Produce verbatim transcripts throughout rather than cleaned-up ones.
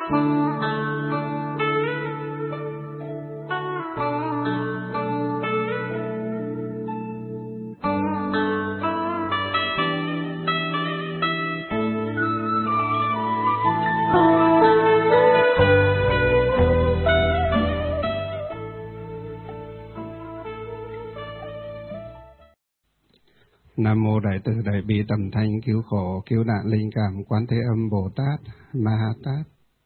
Nam mô Đại Từ Đại Bi Tầm Thanh Cứu Khổ Cứu Nạn Linh Cảm Quán Thế Âm Bồ Tát Ma Ha Tát.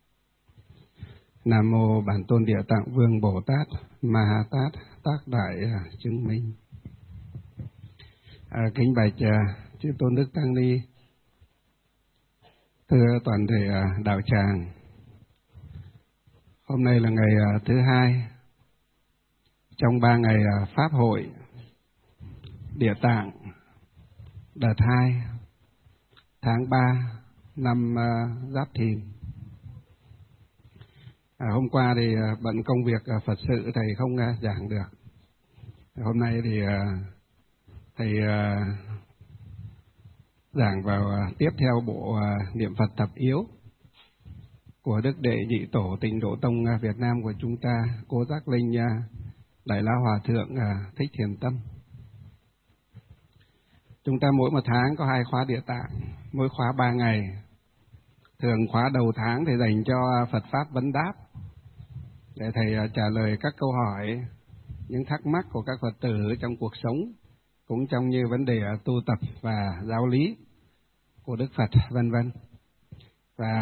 Nam mô Bản Tôn Địa Tạng Vương Bồ Tát Ma Ha Tát Tác Đại Chứng Minh. À, kính bạch chư tôn đức tăng ni, thưa toàn thể đạo tràng. Hôm nay là ngày thứ hai trong ba ngày pháp hội Địa Tạng đợt hai tháng ba năm uh, Giáp Thìn. À, hôm qua thì uh, bận công việc uh, Phật sự thầy không uh, giảng được. Hôm nay thì uh, thầy uh, giảng vào uh, tiếp theo bộ uh, niệm Phật thập yếu của Đức Đệ Nhị Tổ Tịnh Độ Tông uh, Việt Nam của chúng ta, Cô Giác Linh uh, Đại La Hòa Thượng uh, Thích Thiền Tâm. Chúng ta mỗi một tháng có hai khóa Địa Tạng, mỗi khóa ba ngày. Thường khóa đầu tháng thì dành cho Phật Pháp vấn đáp, để thầy trả lời các câu hỏi, những thắc mắc của các Phật tử trong cuộc sống, cũng trong như vấn đề tu tập và giáo lý của Đức Phật, vân vân. Và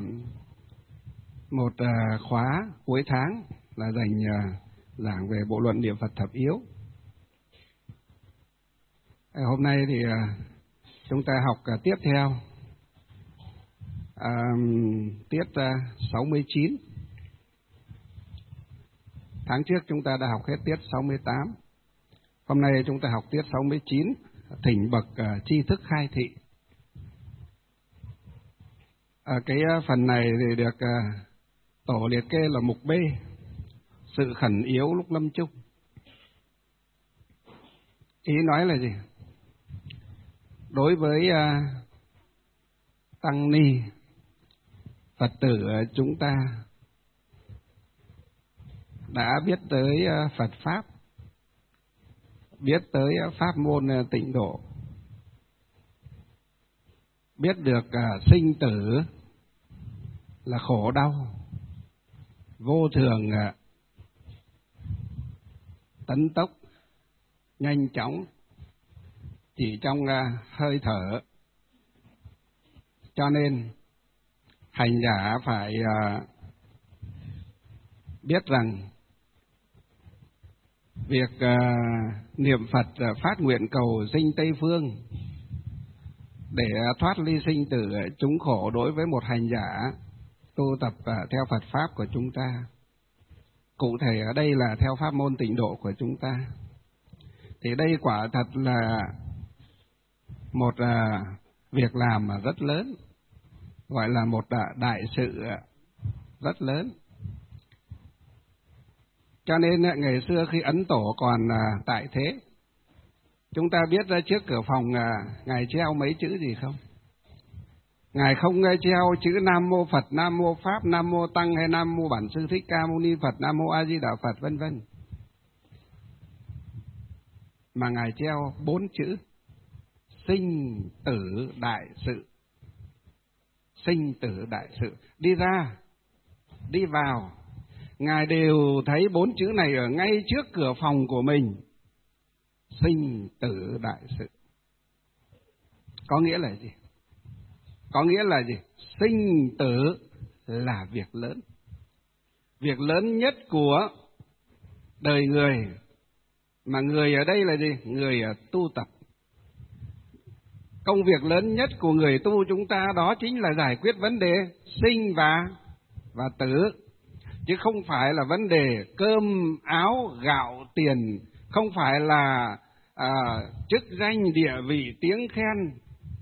một khóa cuối tháng là dành giảng về bộ luận niệm Phật thập yếu. Hôm nay thì chúng ta học tiếp theo à, tiết sáu mươi chín. Tháng trước chúng ta đã học hết tiết sáu mươi tám. Hôm nay chúng ta học tiết sáu mươi chín, thỉnh bậc tri thức khai thị. À, cái phần này thì được tổ liệt kê là mục B, sự khẩn yếu lúc lâm chung. Ý nói là gì? Đối với uh, tăng ni Phật tử chúng ta đã biết tới uh, Phật Pháp, biết tới uh, pháp môn uh, tịnh độ, biết được uh, sinh tử là khổ đau, vô thường, uh, tấn tốc, nhanh chóng, chỉ trong uh, hơi thở. Cho nên hành giả phải uh, biết rằng việc uh, niệm Phật uh, phát nguyện cầu sinh Tây Phương để uh, thoát ly sinh tử chúng khổ đối với một hành giả tu tập uh, theo Phật Pháp của chúng ta, cụ thể ở đây là theo pháp môn tịnh độ của chúng ta, thì đây quả thật là một uh, việc làm rất lớn, gọi là một uh, đại sự rất lớn. Cho nên uh, ngày xưa khi Ấn Tổ còn uh, tại thế, chúng ta biết ra trước cửa phòng uh, Ngài treo mấy chữ gì không? Ngài không uh, treo chữ Nam Mô Phật, Nam Mô Pháp, Nam Mô Tăng hay Nam Mô Bản Sư Thích Ca Mâu Ni Phật, Nam Mô A Di Đà Phật, vân vân, mà Ngài treo bốn chữ: sinh tử đại sự. Sinh tử đại sự, đi ra, đi vào, Ngài đều thấy bốn chữ này ở ngay trước cửa phòng của mình. Sinh tử đại sự có nghĩa là gì? Có nghĩa là gì? Sinh tử là việc lớn, việc lớn nhất của đời người. Mà người ở đây là gì? Người tu tập. Công việc lớn nhất của người tu chúng ta đó chính là giải quyết vấn đề sinh và và tử, chứ không phải là vấn đề cơm áo gạo tiền, không phải là à, chức danh địa vị tiếng khen,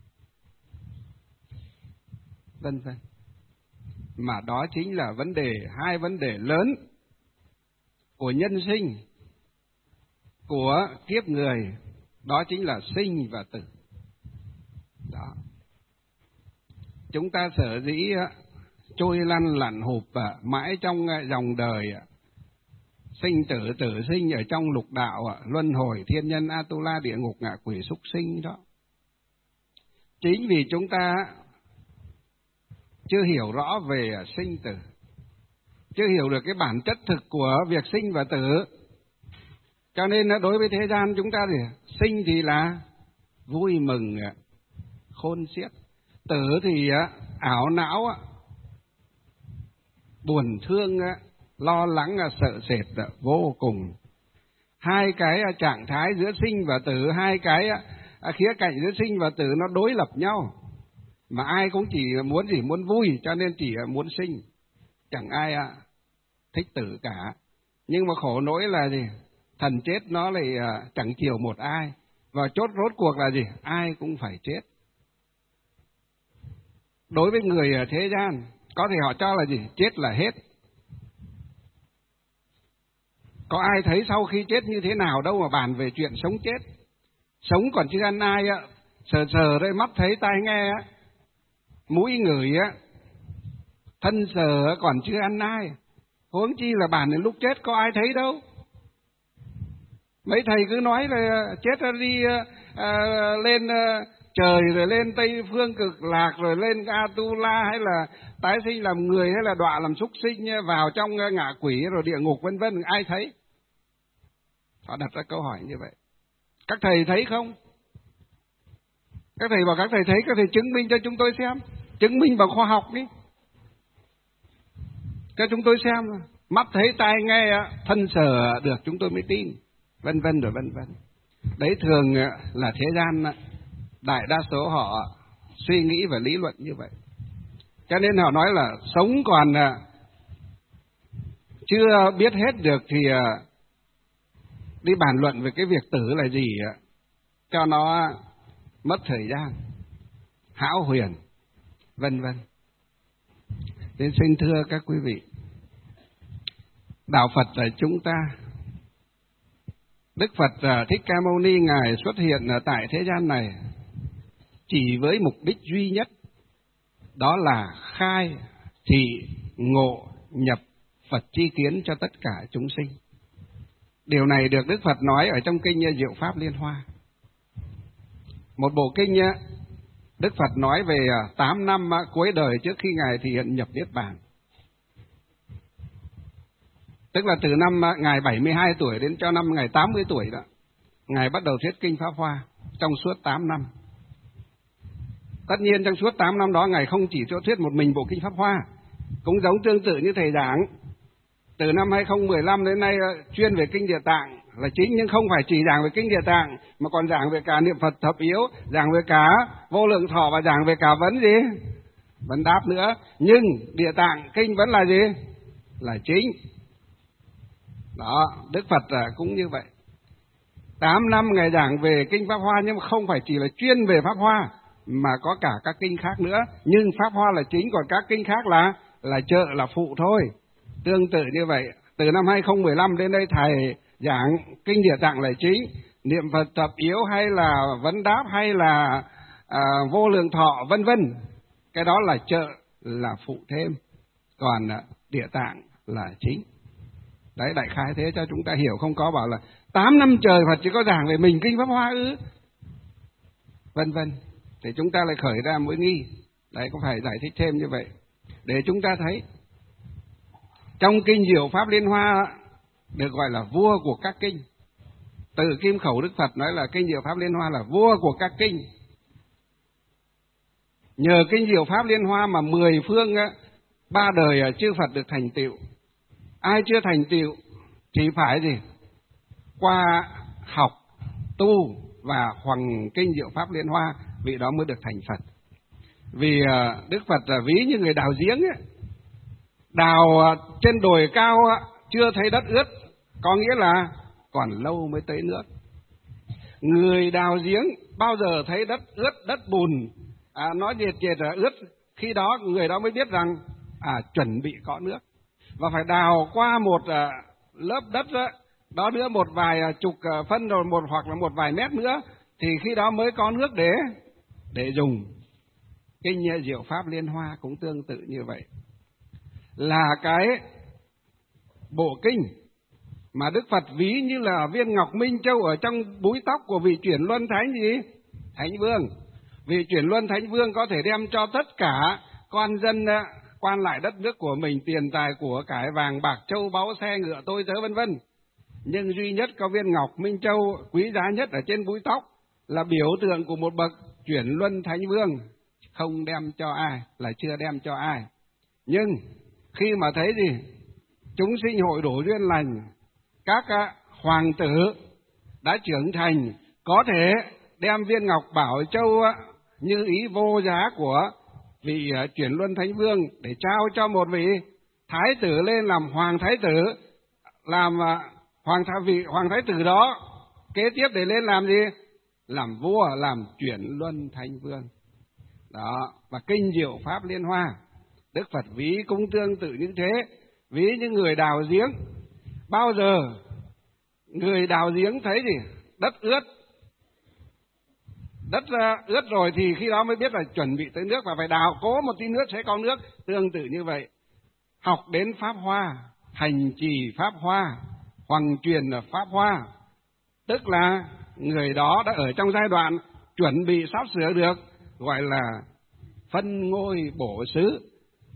vân vân, mà đó chính là vấn đề, hai vấn đề lớn của nhân sinh, của kiếp người, đó chính là sinh và tử. Đó. Chúng ta sở dĩ trôi lăn lặn hụp à, mãi trong dòng đời à. Sinh tử tử sinh ở trong lục đạo à, luân hồi thiên nhân Atula địa ngục ngạ quỷ súc sinh đó. Chính vì chúng ta chưa hiểu rõ về sinh tử, chưa hiểu được cái bản chất thực của việc sinh và tử, cho nên đối với thế gian chúng ta thì sinh thì là vui mừng khôn xiết, tử thì ảo não buồn thương lo lắng sợ sệt vô cùng. Hai cái trạng thái giữa sinh và tử, hai cái khía cạnh giữa sinh và tử nó đối lập nhau, mà ai cũng chỉ muốn gì muốn vui, cho nên chỉ muốn sinh, chẳng ai thích tử cả. Nhưng mà khổ nỗi là gì? Thần chết nó lại chẳng chiều một ai, và chốt rốt cuộc là gì? Ai cũng phải chết. Đối với người ở thế gian, có thể họ cho là gì? Chết là hết. Có ai thấy sau khi chết như thế nào đâu mà bàn về chuyện sống chết. Sống còn chưa ăn ai, sờ sờ đây, mắt thấy tai nghe, mũi ngửi, thân sờ còn chưa ăn ai, huống chi là bàn đến lúc chết có ai thấy đâu. Mấy thầy cứ nói là chết đi à, lên à, trời, rồi lên Tây Phương Cực Lạc, rồi lên Atula, hay là tái sinh làm người, hay là đọa làm súc sinh, vào trong ngạ quỷ rồi địa ngục vân vân, ai thấy? Họ đặt ra câu hỏi như vậy. Các thầy thấy không? Các thầy bảo các thầy thấy, các thầy chứng minh cho chúng tôi xem, chứng minh bằng khoa học đi, cho chúng tôi xem. Mắt thấy, tai nghe, thân sờ được chúng tôi mới tin, vân vân rồi vân vân. Đấy thường là thế gian đại đa số họ suy nghĩ và lý luận như vậy, cho nên họ nói là sống còn chưa biết hết được thì đi bàn luận về cái việc tử là gì cho nó mất thời gian, hão huyền, vân vân. Nên xin thưa các quý vị, đạo Phật là chúng ta, Đức Phật Thích Ca Mâu Ni Ngài xuất hiện tại thế gian này chỉ với mục đích duy nhất, đó là khai thị ngộ nhập Phật chi kiến cho tất cả chúng sinh. Điều này được Đức Phật nói ở trong kinh Diệu Pháp Liên Hoa. Một bộ kinh Đức Phật nói về tám năm cuối đời trước khi Ngài thị hiện nhập Niết Bàn. Tức là từ năm Ngài bảy mươi hai tuổi đến cho năm Ngài tám mươi tuổi đó, Ngài bắt đầu thuyết kinh Pháp Hoa trong suốt tám năm. Tất nhiên trong suốt tám năm đó Ngài không chỉ cho thuyết một mình bộ kinh Pháp Hoa, cũng giống tương tự như thầy giảng. Từ năm hai không một năm đến nay chuyên về kinh Địa Tạng là chính, nhưng không phải chỉ giảng về kinh Địa Tạng, mà còn giảng về cả niệm Phật thập yếu, giảng về cả vô lượng thọ, và giảng về cả vấn gì? Vấn đáp nữa. Nhưng Địa Tạng kinh vẫn là gì? Là chính. Đó, Đức Phật cũng như vậy. Tám năm Ngài giảng về kinh Pháp Hoa, nhưng mà không phải chỉ là chuyên về Pháp Hoa, mà có cả các kinh khác nữa. Nhưng Pháp Hoa là chính, còn các kinh khác là là trợ, là phụ thôi. Tương tự như vậy, từ năm hai không một năm đến đây thầy giảng kinh Địa Tạng là chính, niệm Phật thập yếu hay là vấn đáp hay là à, vô lượng thọ vân vân, cái đó là trợ, là phụ thêm, còn à, Địa Tạng là chính. Đấy, đại khái thế cho chúng ta hiểu, không có bảo là tám năm trời Phật chỉ có giảng về mình kinh Pháp Hoa ư, vân vân. Thì chúng ta lại khởi ra mối nghi. Đấy, cũng phải giải thích thêm như vậy để chúng ta thấy trong kinh Diệu Pháp Liên Hoa được gọi là vua của các kinh. Từ kim khẩu Đức Phật nói là kinh Diệu Pháp Liên Hoa là vua của các kinh. Nhờ kinh Diệu Pháp Liên Hoa mà mười phương ba đời chư Phật được thành tựu. Ai chưa thành tựu thì phải gì? Qua học, tu và hoằng kinh Diệu Pháp Liên Hoa, vị đó mới được thành Phật. Vì Đức Phật ví như người đào giếng ấy. Đào trên đồi cao chưa thấy đất ướt, có nghĩa là còn lâu mới tới nước. Người đào giếng bao giờ thấy đất ướt, đất bùn, à, nó nhiệt nhiệt là ướt, khi đó người đó mới biết rằng à, chuẩn bị có nước. Và phải đào qua một à, lớp đất đó, đó nữa một vài chục phân rồi một hoặc là một vài mét nữa, thì khi đó mới có nước để để dùng. Kinh Diệu Pháp Liên Hoa cũng tương tự như vậy. là cái bộ kinh mà Đức Phật ví như là viên ngọc minh châu ở trong búi tóc của vị Chuyển Luân Thánh gì? Thánh Vương. Vị Chuyển Luân Thánh Vương có thể đem cho tất cả con dân quan lại đất nước của mình tiền tài của cải, vàng bạc châu báu, xe ngựa tôi tớ vân vân. Nhưng duy nhất có viên ngọc minh châu quý giá nhất ở trên búi tóc là biểu tượng của một bậc Chuyển Luân Thánh Vương, không đem cho ai, là chưa đem cho ai. Nhưng khi mà thấy gì? Chúng sinh hội đủ duyên lành, các hoàng tử đã trưởng thành có thể đem viên ngọc bảo châu như ý vô giá của vị Chuyển Luân Thánh Vương để trao cho một vị thái tử lên làm hoàng thái tử, làm hoàng thái vị hoàng thái tử đó kế tiếp để lên làm gì? Làm vua, làm Chuyển Luân Thánh Vương. Đó, và kinh Diệu Pháp Liên Hoa, Đức Phật ví cũng tương tự như thế, ví như người đào giếng. Bao giờ người đào giếng thấy gì? Đất ướt, đất ướt rồi thì khi đó mới biết là chuẩn bị tới nước và phải đào cố một tí nước sẽ có nước. Tương tự như vậy, học đến Pháp Hoa, hành trì Pháp Hoa, hoằng truyền là Pháp Hoa, tức là người đó đã ở trong giai đoạn chuẩn bị sắp sửa được, gọi là phân ngôi bổ xứ.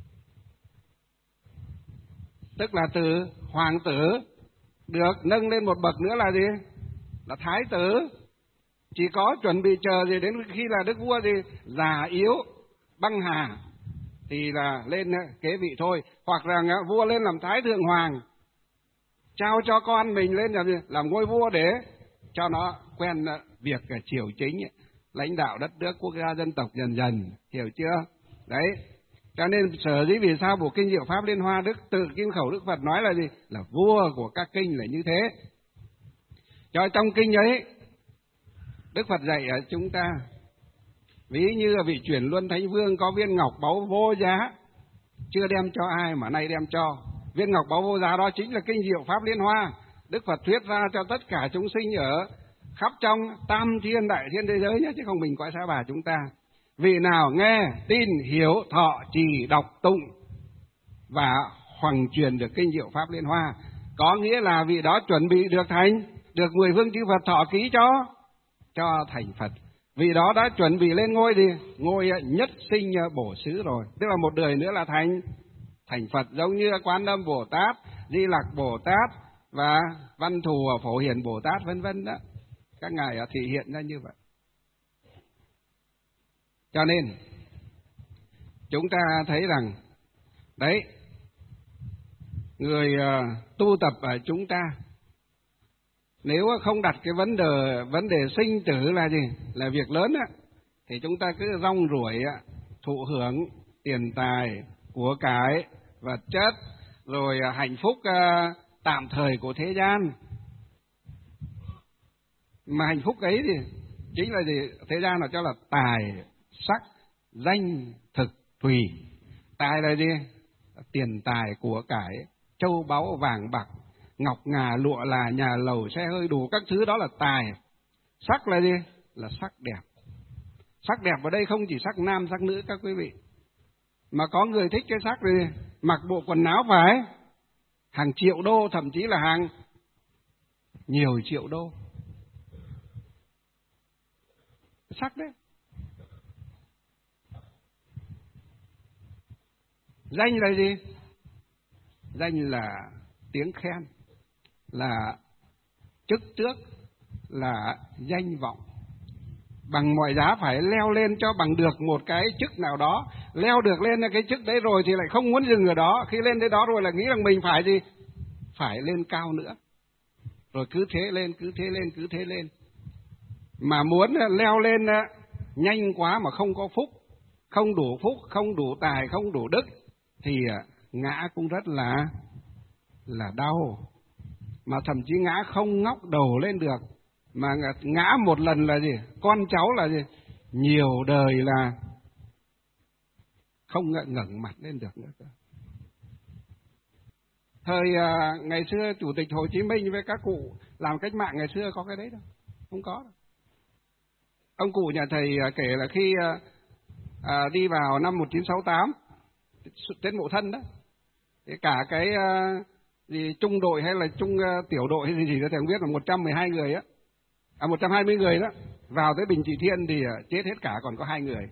Tức là từ hoàng tử được nâng lên một bậc nữa là gì? Là thái tử. Chỉ có chuẩn bị chờ gì đến khi là đức vua gì già yếu băng hà thì là lên kế vị thôi. Hoặc là vua lên làm thái thượng hoàng, trao cho con mình lên làm gì? Làm ngôi vua để cho nó quen việc triều chính, lãnh đạo đất nước quốc gia dân tộc dần dần, hiểu chưa? Đấy, cho nên sở dĩ vì sao bộ kinh Diệu Pháp Liên Hoa Đức tự kim khẩu Đức Phật nói là gì? Là vua của các kinh là như thế. Cho trong kinh ấy Đức Phật dạy ở chúng ta, ví như vị Chuyển Luân Thánh Vương có viên ngọc báu vô giá, chưa đem cho ai mà nay đem cho. Viên ngọc báu vô giá đó chính là kinh Diệu Pháp Liên Hoa, Đức Phật thuyết ra cho tất cả chúng sinh ở khắp trong tam thiên đại thiên thế giới nhé, chứ không mình cõi Sa Bà chúng ta. Vị nào nghe, tin, hiểu, thọ, trì, đọc, tụng và hoằng truyền được kinh Diệu Pháp Liên Hoa, có nghĩa là vị đó chuẩn bị được thành, được mười phương chư Phật thọ ký cho, cho thành Phật. Vị đó đã chuẩn bị lên ngôi gì? Ngôi nhất sinh bổ xứ rồi, tức là một đời nữa là thành thành Phật, giống như Quan Âm Bồ Tát, Di Lặc Bồ Tát và Văn Thù Phổ Hiền Bồ Tát vân vân đó. Các ngài thị hiện ra như vậy. Cho nên chúng ta thấy rằng đấy, người uh, tu tập ở chúng ta nếu không đặt cái vấn đề vấn đề sinh tử là gì, là việc lớn á, thì chúng ta cứ rong ruổi thụ hưởng tiền tài, của cải, vật chất, rồi uh, hạnh phúc uh, tạm thời của thế gian. Mà hạnh phúc ấy thì chính là gì? Thế gian là cho là tài, sắc, danh, thực, thùy. Tài là gì? Tiền tài, của cải, châu báu, vàng bạc, ngọc ngà, lụa là, nhà lầu, xe hơi, đủ các thứ đó là tài. Sắc là gì? Là sắc đẹp. Sắc đẹp ở đây không chỉ sắc nam, sắc nữ các quý vị, mà có người thích cái sắc gì? Mặc bộ quần áo phải hàng triệu đô, thậm chí là hàng nhiều triệu đô. Sắc đấy. Danh là gì? Danh là tiếng khen, là chức tước, là danh vọng. Bằng mọi giá phải leo lên cho bằng được một cái chức nào đó. Leo được lên cái chức đấy rồi thì lại không muốn dừng ở đó. Khi lên tới đó rồi là nghĩ rằng mình phải gì? Phải lên cao nữa. Rồi cứ thế lên, cứ thế lên, cứ thế lên. Mà muốn leo lên nhanh quá mà không có phúc, không đủ phúc, không đủ tài, không đủ đức, thì ngã cũng rất là là đau. Mà thậm chí ngã không ngóc đầu lên được. Mà ngã một lần là gì? Con cháu là gì? Nhiều đời là không ngẩng mặt lên được nữa. Thời uh, ngày xưa Chủ tịch Hồ Chí Minh với các cụ làm cách mạng ngày xưa có cái đấy đâu, không có đâu. Ông cụ nhà thầy kể là khi uh, uh, đi vào năm một nghìn chín trăm sáu mươi tám, Tết Mậu Thân đó, Thế cả cái uh, gì trung đội hay là trung uh, tiểu đội hay gì gì đó thì không biết, là một trăm mười hai người á, à một trăm hai mươi người đó, vào tới Bình Trị Thiên thì uh, chết hết cả, còn có hai người.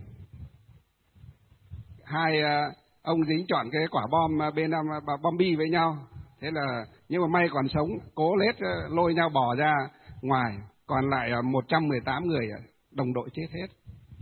Hai uh, ông dính chọn cái quả bom uh, B năm uh, bom bi với nhau, thế là nhưng mà may còn sống, cố lết uh, lôi nhau bỏ ra ngoài, còn lại uh, một trăm mười tám người uh, đồng đội chết hết.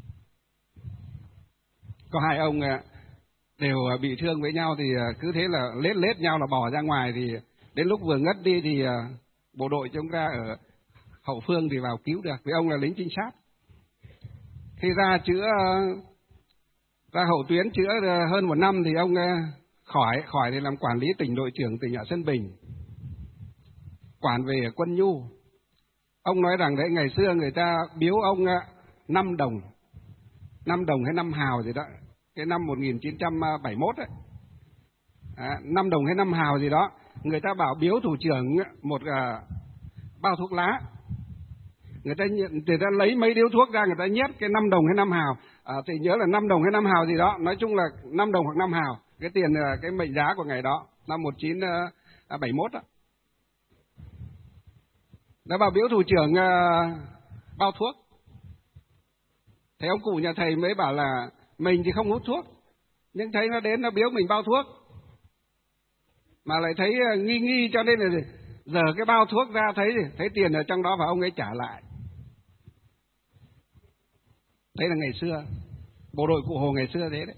Có hai ông uh, đều uh, bị thương với nhau, thì uh, cứ thế là lết lết nhau là bỏ ra ngoài, thì đến lúc vừa ngất đi thì uh, bộ đội chúng ta ở hậu phương thì vào cứu được, vì ông là lính trinh sát. Khi ra chữa uh, ra hậu tuyến chữa uh, hơn một năm thì ông uh, khỏi khỏi thì làm quản lý tỉnh đội trưởng tỉnh ở Sơn Bình, quản về quân nhu. Ông nói rằng đấy, ngày xưa người ta biếu ông uh, năm đồng, năm đồng hay năm hào gì đó, cái năm một nghìn chín trăm bảy mươi mốt ấy, à, năm đồng hay năm hào gì đó, người ta bảo biếu thủ trưởng một uh, bao thuốc lá. Người ta, người ta lấy mấy điếu thuốc ra, người ta nhét cái năm đồng hay năm hào, à, thì nhớ là năm đồng hay năm hào gì đó, nói chung là năm đồng hoặc năm hào, cái tiền, cái mệnh giá của ngày đó, năm một nghìn chín trăm bảy mươi mốt đó. Đã bảo biếu thủ trưởng uh, bao thuốc. Thế ông cụ nhà thầy mới bảo là mình thì không hút thuốc, nhưng thấy nó đến nó biếu mình bao thuốc, mà lại thấy uh, nghi nghi, cho nên là gì? Giờ cái bao thuốc ra thấy gì? Thấy tiền ở trong đó và ông ấy trả lại. Đấy là ngày xưa, bộ đội Cụ Hồ ngày xưa thế đấy.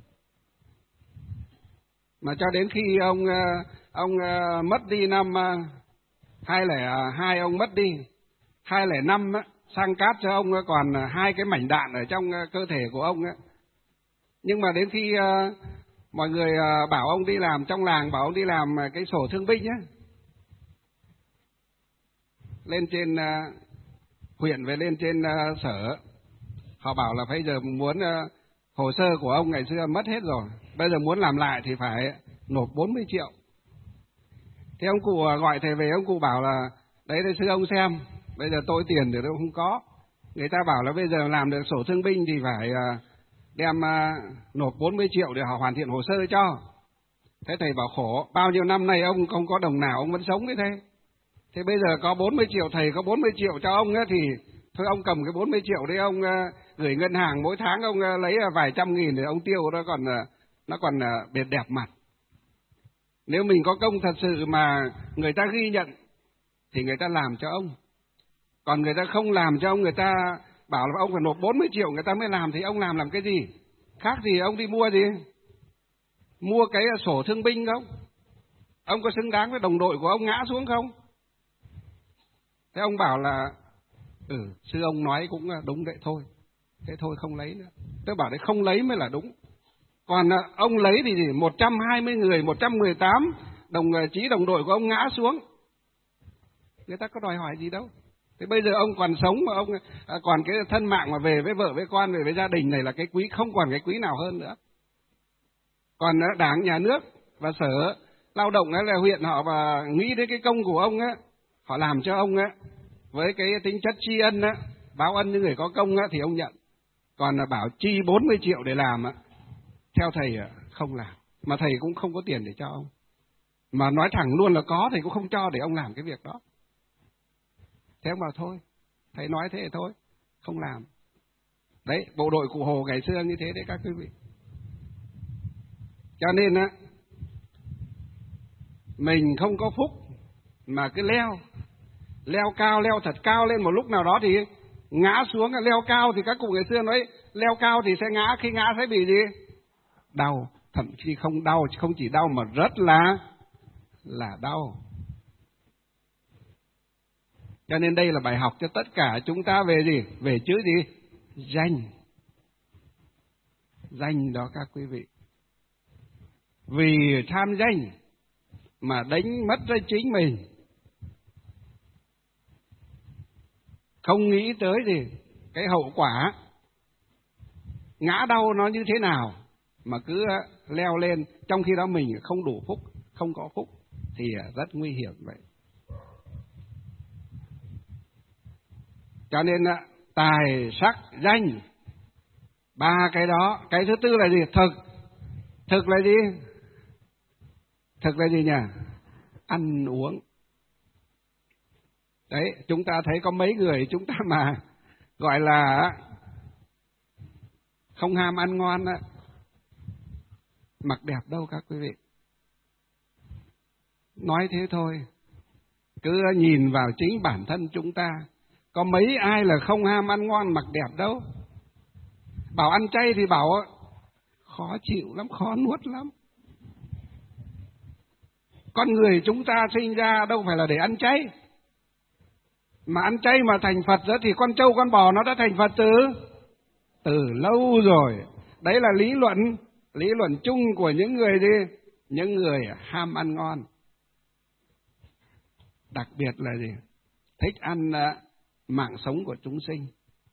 Mà cho đến khi ông ông mất đi năm hai lẻ hai, ông mất đi hai lẻ năm á, sang cát cho ông còn hai cái mảnh đạn ở trong cơ thể của ông á. Nhưng mà đến khi mọi người bảo ông đi làm trong làng, bảo ông đi làm cái sổ thương binh á, lên trên huyện về lên trên sở, họ bảo là bây giờ muốn uh, hồ sơ của ông ngày xưa mất hết rồi, bây giờ muốn làm lại thì phải nộp bốn mươi triệu. Thế ông cụ uh, gọi thầy về, ông cụ bảo là đấy thầy sư ông xem, bây giờ tôi tiền thì tôi không có. Người ta bảo là bây giờ làm được sổ thương binh thì phải uh, đem uh, nộp bốn mươi triệu để họ hoàn thiện hồ sơ cho. Thế thầy bảo khổ, bao nhiêu năm nay ông không có đồng nào, ông vẫn sống với thế. Thế bây giờ có bốn mươi triệu, thầy có bốn mươi triệu cho ông ấy, thì thôi ông cầm cái bốn mươi triệu đấy, ông uh, gửi ngân hàng, mỗi tháng ông uh, lấy uh, vài trăm nghìn để ông tiêu, nó còn uh, nó còn uh, đẹp đẹp mặt. Nếu mình có công thật sự mà người ta ghi nhận thì người ta làm cho ông. Còn người ta không làm cho ông, người ta bảo là ông phải nộp bốn mươi triệu người ta mới làm, thì ông làm làm cái gì? Khác gì ông đi mua gì? Mua cái uh, sổ thương binh không? Ông có xứng đáng với đồng đội của ông ngã xuống không? Thế ông bảo là ừ, sư ông nói cũng đúng đấy, thôi thế thôi không lấy nữa. Tôi bảo đấy, không lấy mới là đúng. Còn ông lấy thì gì? một trăm hai mươi người, một trăm mười tám đồng chí đồng đội của ông ngã xuống, người ta có đòi hỏi gì đâu. Thế bây giờ ông còn sống mà ông còn cái thân mạng mà về với vợ với con, về với gia đình này là cái quý, không còn cái quý nào hơn nữa. Còn Đảng, Nhà nước và Sở Lao động hay là huyện họ và nghĩ đến cái công của ông á, họ làm cho ông á với cái tính chất tri ân á, báo ân những người có công á, thì ông nhận. Còn là bảo chi bốn mươi triệu để làm á, theo thầy không làm, mà thầy cũng không có tiền để cho ông. Mà nói thẳng luôn là có, thầy cũng không cho để ông làm cái việc đó. Thế ông bảo thôi, thầy nói thế thôi, không làm. Đấy, bộ đội Cụ Hồ ngày xưa như thế đấy các quý vị. Cho nên á, mình không có phúc mà cứ leo, leo cao, leo thật cao lên, một lúc nào đó thì ngã xuống. Leo cao thì các cụ ngày xưa nói leo cao thì sẽ ngã, khi ngã sẽ bị gì? Đau, thậm chí không đau, không chỉ đau mà rất là là đau. Cho nên đây là bài học cho tất cả chúng ta về gì? Về chữ gì? Danh. Danh đó các quý vị. Vì tham danh mà đánh mất ra chính mình, không nghĩ tới gì cái hậu quả ngã đau nó như thế nào, mà cứ leo lên, trong khi đó mình không đủ phúc, không có phúc, thì rất nguy hiểm vậy. Cho nên tài sắc danh, ba cái đó. Cái thứ tư là gì? Thực. Thực là gì? thực là gì nhỉ? Ăn uống. Đấy, chúng ta thấy có mấy người chúng ta mà gọi là không ham ăn ngon á, mặc đẹp đâu các quý vị. Nói thế thôi, cứ nhìn vào chính bản thân chúng ta, có mấy ai là không ham ăn ngon mặc đẹp đâu. Bảo ăn chay thì bảo khó chịu lắm, khó nuốt lắm. Con người chúng ta sinh ra đâu phải là để ăn chay. Mà ăn chay mà thành Phật đó thì con trâu con bò nó đã thành Phật từ từ lâu rồi. Đấy là lý luận, lý luận chung của những người gì? Những người ham ăn ngon. Đặc biệt là gì? Thích ăn uh, mạng sống của chúng sinh.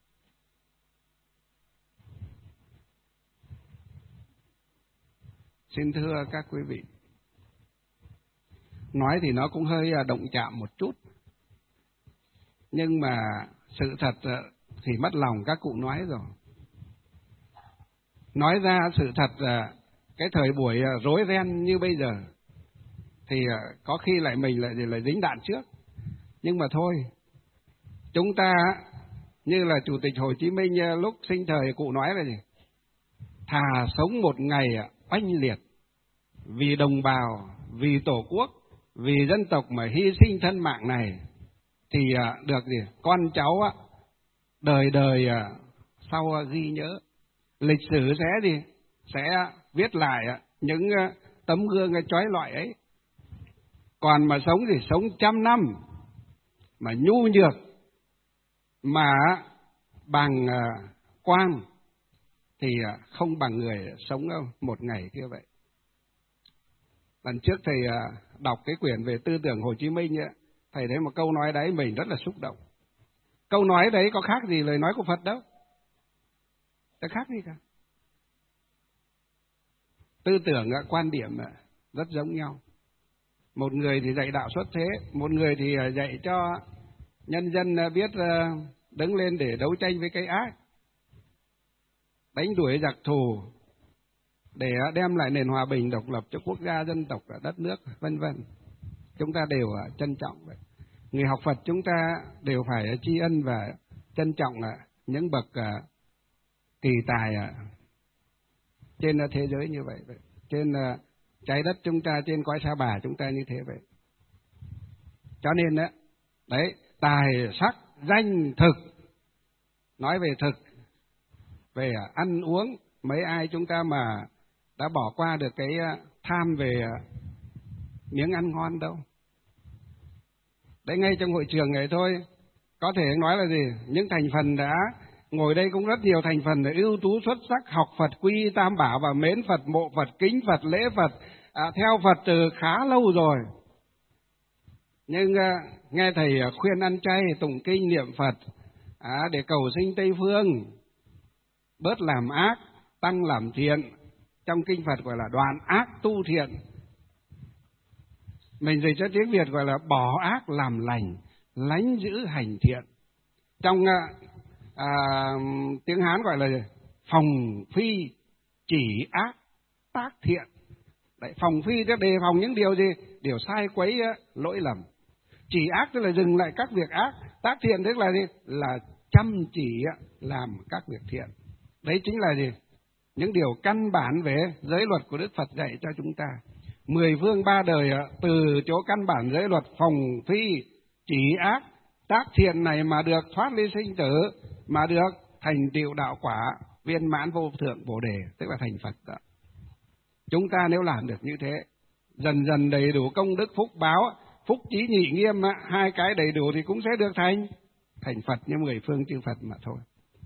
Xin thưa các quý vị, nói thì nó cũng hơi động chạm một chút, nhưng mà sự thật thì mất lòng các cụ nói rồi. Nói ra sự thật là cái thời buổi rối ren như bây giờ thì có khi lại mình lại lại dính đạn trước. Nhưng mà thôi, chúng ta như là Chủ tịch Hồ Chí Minh lúc sinh thời cụ nói là gì? Thà sống một ngày oanh liệt vì đồng bào, vì tổ quốc, vì dân tộc mà hy sinh thân mạng này thì được gì? Con cháu đời đời sau ghi nhớ. Lịch sử sẽ gì? Sẽ viết lại những tấm gương chói lọi ấy. Còn mà sống thì sống trăm năm mà nhu nhược mà bằng quang thì không bằng người sống một ngày kia vậy. Lần trước thầy đọc cái quyển về tư tưởng Hồ Chí Minh ấy, thầy thấy một câu nói đấy mình rất là xúc động. Câu nói đấy có khác gì lời nói của Phật đâu, có khác gì cả. Tư tưởng, quan điểm rất giống nhau. Một người thì dạy đạo xuất thế, một người thì dạy cho nhân dân biết đứng lên để đấu tranh với cái ác, đánh đuổi giặc thù, để đem lại nền hòa bình độc lập cho quốc gia, dân tộc, đất nước, vân vân. Chúng ta đều trân trọng vậy. Người học Phật chúng ta đều phải tri ân và trân trọng những bậc kỳ tài trên thế giới như vậy, trên trái đất chúng ta, trên cõi Sa Bà chúng ta như thế vậy. Cho nên đó, đấy, tài sắc danh thực, nói về thực, về ăn uống, mấy ai chúng ta mà đã bỏ qua được cái tham về miếng ăn ngon đâu. Đấy, ngay trong hội trường này thôi, có thể nói là gì? Những thành phần đã ngồi đây cũng rất nhiều thành phần là ưu tú xuất sắc, học Phật, quy tam bảo và mến Phật, mộ Phật, kính Phật, lễ Phật, à, theo Phật từ khá lâu rồi. Nhưng à, nghe thầy khuyên ăn chay, tụng kinh, niệm Phật à, để cầu sinh Tây Phương, bớt làm ác, tăng làm thiện. Trong kinh Phật gọi là đoạn ác tu thiện. Mình dịch cho tiếng Việt gọi là bỏ ác làm lành, lánh giữ hành thiện. Trong à, à, tiếng Hán gọi là phòng phi chỉ ác tác thiện. Đấy, phòng phi tức đề phòng những điều gì? Điều sai quấy, lỗi lầm. Chỉ ác tức là dừng lại các việc ác. Tác thiện tức là gì? Là chăm chỉ làm các việc thiện. Đấy chính là gì? Những điều căn bản về giới luật của Đức Phật dạy cho chúng ta. Mười phương ba đời từ chỗ căn bản giới luật phòng phi chỉ ác tác thiện này mà được thoát ly sinh tử, mà được thành tựu đạo quả viên mãn vô thượng bồ đề, tức là thành Phật đó. Chúng ta nếu làm được như thế, dần dần đầy đủ công đức phúc báo, phúc trí nhị nghiêm, hai cái đầy đủ thì cũng sẽ được thành thành Phật như mười phương chư Phật mà thôi.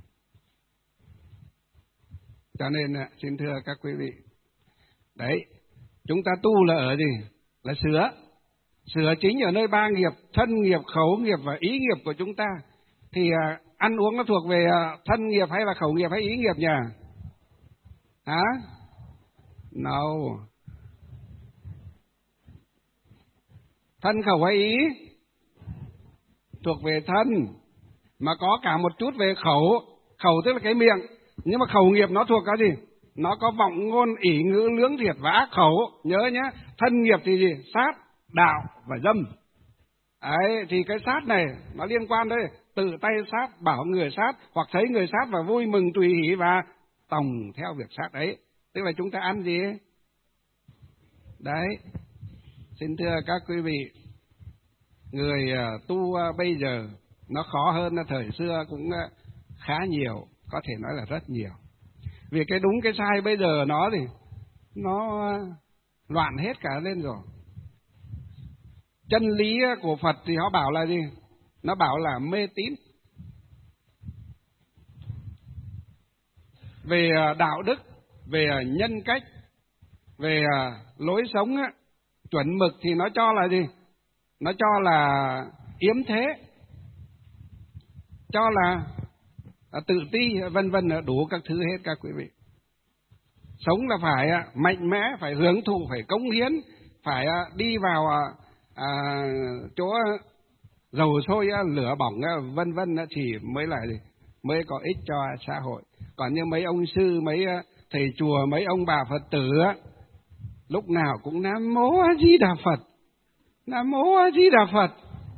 Cho nên xin thưa các quý vị, đấy, chúng ta tu là ở gì? Là sửa. Sửa chính ở nơi ba nghiệp, thân nghiệp, khẩu nghiệp và ý nghiệp của chúng ta. Thì à, ăn uống nó thuộc về à, thân nghiệp hay là khẩu nghiệp hay ý nghiệp nhỉ? Hả? No. Thân khẩu hay ý? Thuộc về thân. Mà có cả một chút về khẩu. Khẩu tức là cái miệng. Nhưng mà khẩu nghiệp nó thuộc cái gì? nó có vọng ngôn, ỷ ngữ, lưỡng thiệt và ác khẩu. Nhớ nhé, thân nghiệp thì gì? Sát, đạo và dâm. Đấy, thì cái sát này nó liên quan đấy, tự tay sát, bảo người sát, hoặc thấy người sát và vui mừng tùy hỷ và tòng theo việc sát ấy. Tức là chúng ta ăn gì? Đấy, xin thưa các quý vị, người tu bây giờ nó khó hơn thời xưa cũng khá nhiều, có thể nói là rất nhiều. Vì cái đúng cái sai bây giờ nó thì nó loạn hết cả lên rồi. Chân lý của Phật thì họ bảo là gì? Nó bảo là mê tín. Về đạo đức, về nhân cách, về lối sống chuẩn mực thì nó cho là gì? Nó cho là yếm thế, cho là tự ti, vân vân, đủ các thứ hết các quý vị. Sống là phải mạnh mẽ, phải hưởng thụ, phải cống hiến, phải đi vào à, chỗ dầu sôi lửa bỏng vân vân thì mới là gì? Mới có ích cho xã hội. Còn như mấy ông sư, mấy thầy chùa, mấy ông bà Phật tử lúc nào cũng Nam Mô A Di Đà Phật, Nam Mô A Di Đà Phật,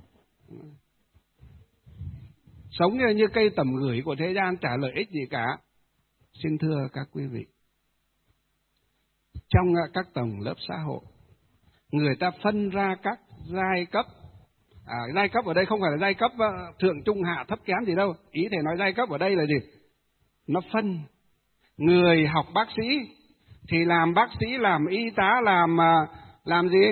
sống như, như cây tẩm gửi của thế gian, chả lợi ích gì cả. Xin thưa các quý vị, trong các tầng lớp xã hội, người ta phân ra các giai cấp. À, giai cấp ở đây không phải là giai cấp thượng trung hạ thấp kém gì đâu. Ý thầy nói giai cấp ở đây là gì? Nó phân. Người học bác sĩ thì làm bác sĩ, làm y tá, làm làm gì?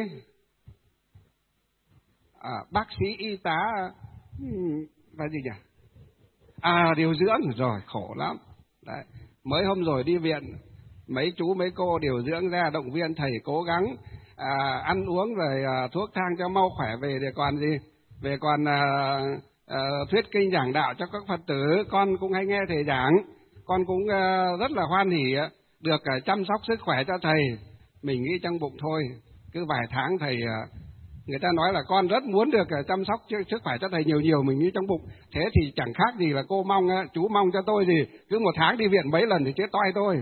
À, bác sĩ, y tá và gì nhỉ? À, điều dưỡng. Rồi, khổ lắm. Đấy. Mới hôm rồi đi viện, mấy chú mấy cô điều dưỡng ra động viên thầy cố gắng à, ăn uống rồi à, thuốc thang cho mau khỏe về để còn gì? Về còn à, à, thuyết kinh giảng đạo cho các Phật tử. Con cũng hay nghe thầy giảng, con cũng à, rất là hoan hỉ được à, chăm sóc sức khỏe cho thầy. Mình nghĩ trong bụng thôi, cứ vài tháng thầy à, người ta nói là con rất muốn được à, chăm sóc sức khỏe cho thầy nhiều nhiều, mình nghĩ trong bụng. Thế thì chẳng khác gì là cô mong, à, chú mong cho tôi gì, cứ một tháng đi viện mấy lần thì chết toi tôi.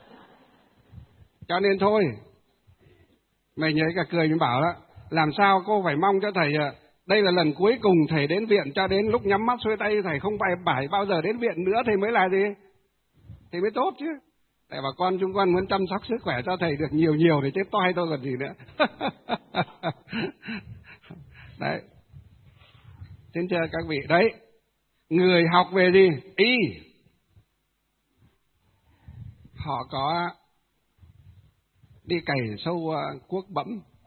Cho nên thôi, mày nhớ cả cười, mình bảo đó, làm sao cô phải mong cho thầy, đây là lần cuối cùng thầy đến viện, cho đến lúc nhắm mắt xuôi tay thầy không phải phải bao giờ đến viện nữa thì mới là gì? Thì mới tốt chứ. Tại bà con chúng con muốn chăm sóc sức khỏe cho thầy được nhiều nhiều thì chết toi tôi còn gì nữa. Đấy. Xin chào các vị. Đấy, người học về gì? Y. Họ có đi cày sâu cuốc bẫm,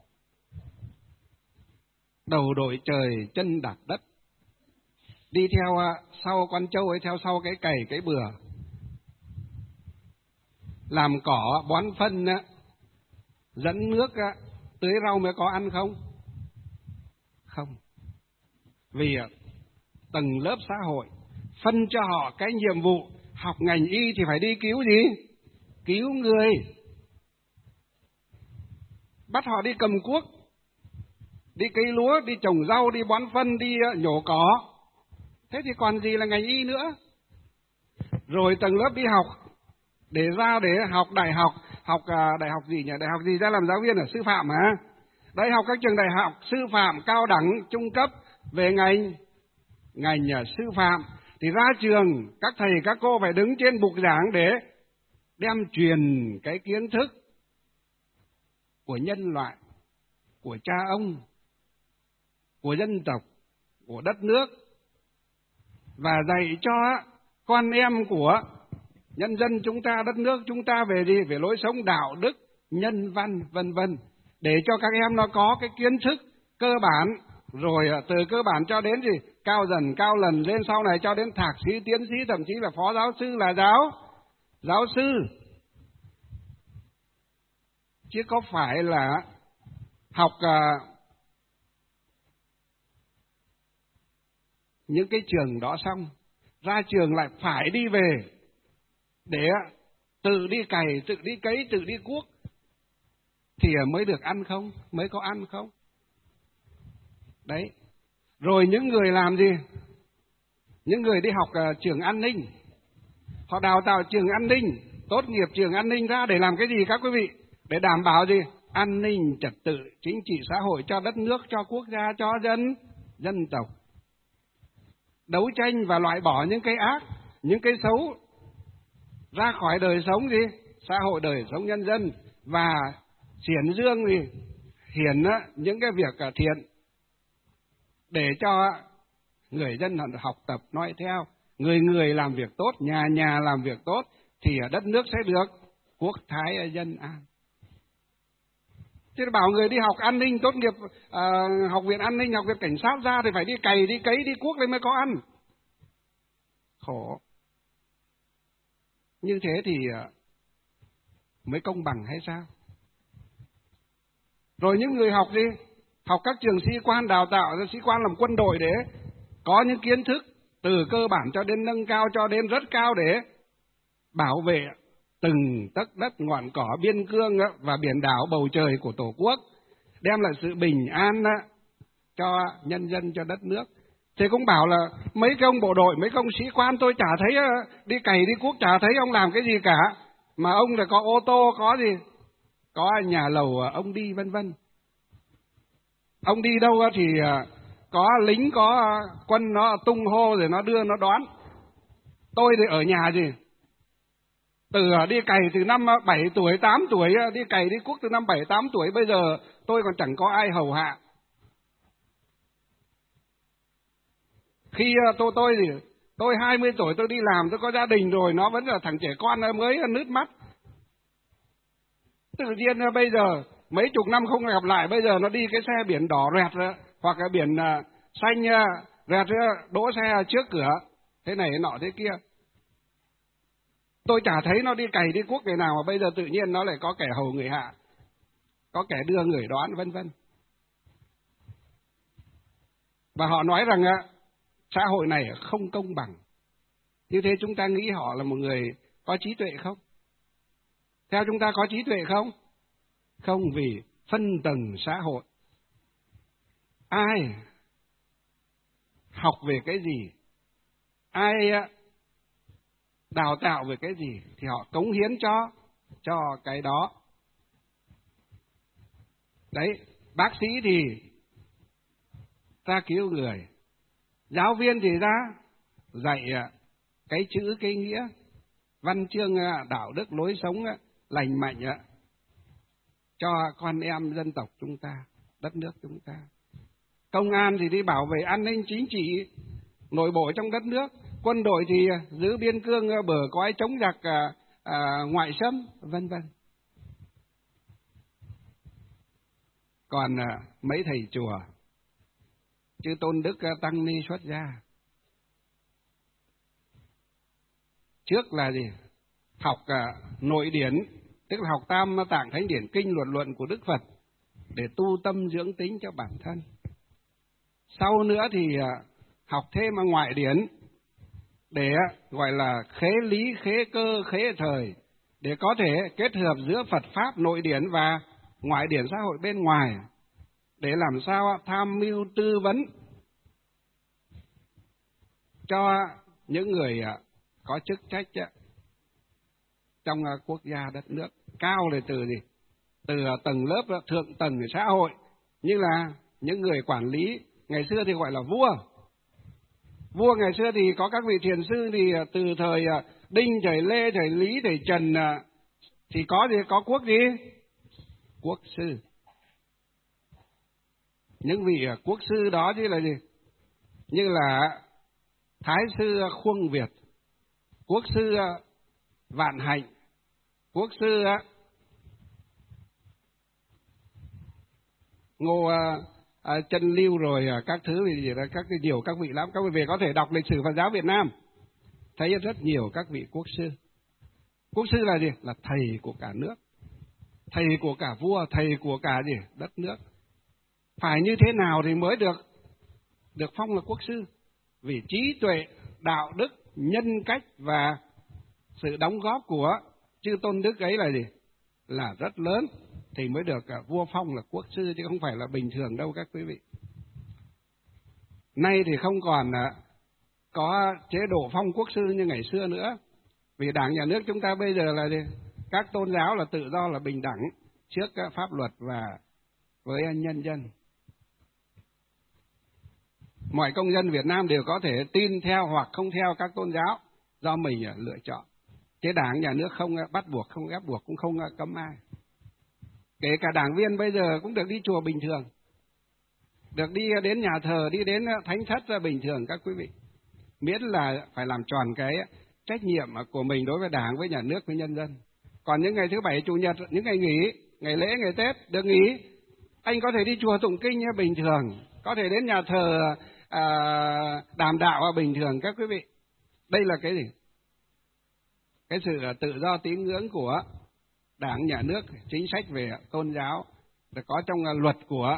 đầu đội trời chân đạp đất, đi theo sau con trâu ấy, theo sau cái cày cái bừa, làm cỏ bón phân, dẫn nước tưới rau mới có ăn không? Không. Vì tầng lớp xã hội phân cho họ cái nhiệm vụ học ngành y thì phải đi cứu gì? Cứu người. Bắt họ đi cầm cuốc, đi cấy lúa, đi trồng rau, đi bón phân, đi nhổ cỏ. Thế thì còn gì là ngành y nữa? Rồi tầng lớp đi học, để ra để học đại học, học đại học gì nhỉ? Đại học gì ra làm giáo viên ở sư phạm hả? Đại học các trường đại học, sư phạm, cao đẳng, trung cấp về ngành ngành sư phạm. Thì ra trường, các thầy các cô phải đứng trên bục giảng để đem truyền cái kiến thức của nhân loại, của cha ông, của dân tộc, của đất nước, và dạy cho con em của nhân dân chúng ta, đất nước chúng ta về gì? Về lối sống đạo đức, nhân văn, vân vân, để cho các em nó có cái kiến thức cơ bản, rồi từ cơ bản cho đến gì? Cao dần, cao lần, lên sau này cho đến thạc sĩ, tiến sĩ, thậm chí là phó giáo sư, là giáo giáo sư. Chứ có phải là học à, những cái trường đó xong, ra trường lại phải đi về để tự đi cày, tự đi cấy, tự đi cuốc thì mới được ăn không? Mới có ăn không? Đấy. Rồi những người làm gì? Những người đi học uh, trường an ninh, họ đào tạo trường an ninh, tốt nghiệp trường an ninh ra để làm cái gì các quý vị? Để đảm bảo gì? An ninh trật tự chính trị xã hội cho đất nước, cho quốc gia, cho dân dân tộc. Đấu tranh và loại bỏ những cái ác, những cái xấu ra khỏi đời sống gì? Xã hội, đời sống nhân dân, và xiển dương gì? Hiển những cái việc thiện để cho người dân học tập nói theo. Người người làm việc tốt, nhà nhà làm việc tốt thì đất nước sẽ được quốc thái dân an. Chứ bảo người đi học an ninh, tốt nghiệp uh, học viện an ninh, học viện cảnh sát ra thì phải đi cày, đi cấy, đi cuốc lên mới có ăn. Khổ. Như thế thì uh, mới công bằng hay sao? Rồi những người học đi, học các trường sĩ quan, đào tạo sĩ quan làm quân đội để có những kiến thức từ cơ bản cho đến nâng cao, cho đến rất cao để bảo vệ từng tấc đất ngọn cỏ biên cương và biển đảo bầu trời của Tổ quốc, đem lại sự bình an cho nhân dân, cho đất nước. Thế cũng bảo là mấy cái ông bộ đội, mấy cái ông sĩ quan tôi chả thấy đi cày đi cuốc, chả thấy ông làm cái gì cả, mà ông là có ô tô, có gì, có nhà lầu ông đi vân vân. Ông đi đâu thì có lính, có quân nó tung hô rồi nó đưa nó đón. Tôi thì ở nhà gì, từ đi cày từ năm bảy tuổi, tám tuổi, đi cày đi cuốc từ năm bảy, tám tuổi, bây giờ tôi còn chẳng có ai hầu hạ. Khi tôi tôi thì tôi hai mươi tuổi tôi đi làm, tôi có gia đình rồi, nó vẫn là thằng trẻ con mới nứt mắt. Tự nhiên bây giờ mấy chục năm không gặp lại, bây giờ nó đi cái xe biển đỏ rẹt hoặc là biển xanh rẹt đỗ xe trước cửa, thế này thế nọ thế kia. Tôi chả thấy nó đi cày đi cuốc ngày nào mà bây giờ tự nhiên nó lại có kẻ hầu người hạ, có kẻ đưa người đón vân vân. Và họ nói rằng xã hội này không công bằng. Như thế chúng ta nghĩ họ là một người có trí tuệ không? Theo chúng ta có trí tuệ không? Không, vì phân tầng xã hội. Ai học về cái gì, ai đào tạo về cái gì thì họ cống hiến cho cho cái đó. Đấy, bác sĩ thì ra cứu người, giáo viên thì ra dạy cái chữ cái nghĩa, văn chương đạo đức lối sống lành mạnh cho con em dân tộc chúng ta, đất nước chúng ta. Công an thì đi bảo vệ an ninh chính trị nội bộ trong đất nước, quân đội thì giữ biên cương bờ cõi, chống giặc à, à, ngoại xâm vân vân. Còn à, mấy thầy chùa chư Tôn Đức Tăng Ni xuất gia, trước là gì? Học à, nội điển, tức là học Tam Tạng Thánh Điển Kinh luận luận của Đức Phật để tu tâm dưỡng tính cho bản thân. Sau nữa thì à, học thêm ngoại điển để gọi là khế lý, khế cơ, khế thời, để có thể kết hợp giữa Phật Pháp nội điển và ngoại điển xã hội bên ngoài, để làm sao tham mưu tư vấn cho những người có chức trách trong quốc gia đất nước. Cao là từ gì? Từ tầng lớp thượng tầng xã hội, như là những người quản lý, ngày xưa thì gọi là vua. Vua ngày xưa thì có các vị thiền sư thì từ thời Đinh, thời Lê, thời Lý, thời Trần thì có gì? Có quốc gì? Quốc sư. Những vị quốc sư đó chứ là gì? Như là Thái sư Khuông Việt, quốc sư Vạn Hạnh, quốc sư Ngô À, Chân Lưu, rồi à, các thứ gì đó, các cái điều các vị lắm. Các vị có thể đọc lịch sử Phật giáo Việt Nam thấy rất nhiều các vị quốc sư. Quốc sư là gì? Là thầy của cả nước, thầy của cả vua, thầy của cả gì? Đất nước. Phải như thế nào thì mới được được phong là quốc sư? Vì trí tuệ, đạo đức, nhân cách và sự đóng góp của chư Tôn Đức ấy là gì? Là rất lớn thì mới được vua phong là quốc sư, chứ không phải là bình thường đâu các quý vị. Nay thì không còn có chế độ phong quốc sư như ngày xưa nữa, Vì Đảng, Nhà nước chúng ta bây giờ là gì? Các tôn giáo là tự do, là bình đẳng trước pháp luật và với nhân dân. Mọi công dân Việt Nam đều có thể tin theo hoặc không theo các tôn giáo do mình lựa chọn. Chứ Đảng, Nhà nước không bắt buộc, không ép buộc, cũng không cấm ai. Kể cả đảng viên bây giờ cũng được đi chùa bình thường, được đi đến nhà thờ, đi đến thánh thất ra bình thường các quý vị. Miễn là phải làm tròn cái trách nhiệm của mình đối với Đảng, với nhà nước, với nhân dân. Còn những ngày thứ Bảy, Chủ nhật, những ngày nghỉ, ngày lễ, ngày Tết được nghỉ, anh có thể đi chùa tụng kinh như bình thường, có thể đến nhà thờ à, đàm đạo bình thường các quý vị. Đây là cái gì? Cái sự tự do tín ngưỡng của Đảng, Nhà nước, chính sách về tôn giáo đã có trong luật của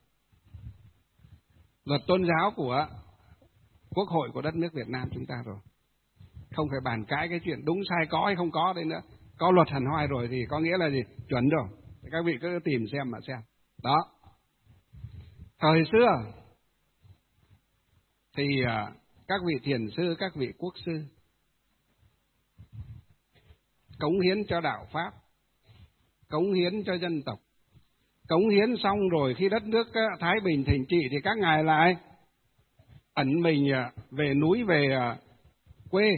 luật tôn giáo của Quốc hội của đất nước Việt Nam chúng ta rồi. Không phải bàn cãi cái chuyện đúng sai có hay không có đây nữa. Có luật hẳn hoi rồi thì có nghĩa là gì? Chuẩn rồi. Các vị cứ tìm xem mà xem. Đó. Thời xưa thì các vị thiền sư, các vị quốc sư cống hiến cho đạo Pháp, cống hiến cho dân tộc. Cống hiến xong rồi khi đất nước thái bình thịnh trị thì các ngài lại ẩn mình về núi, về quê,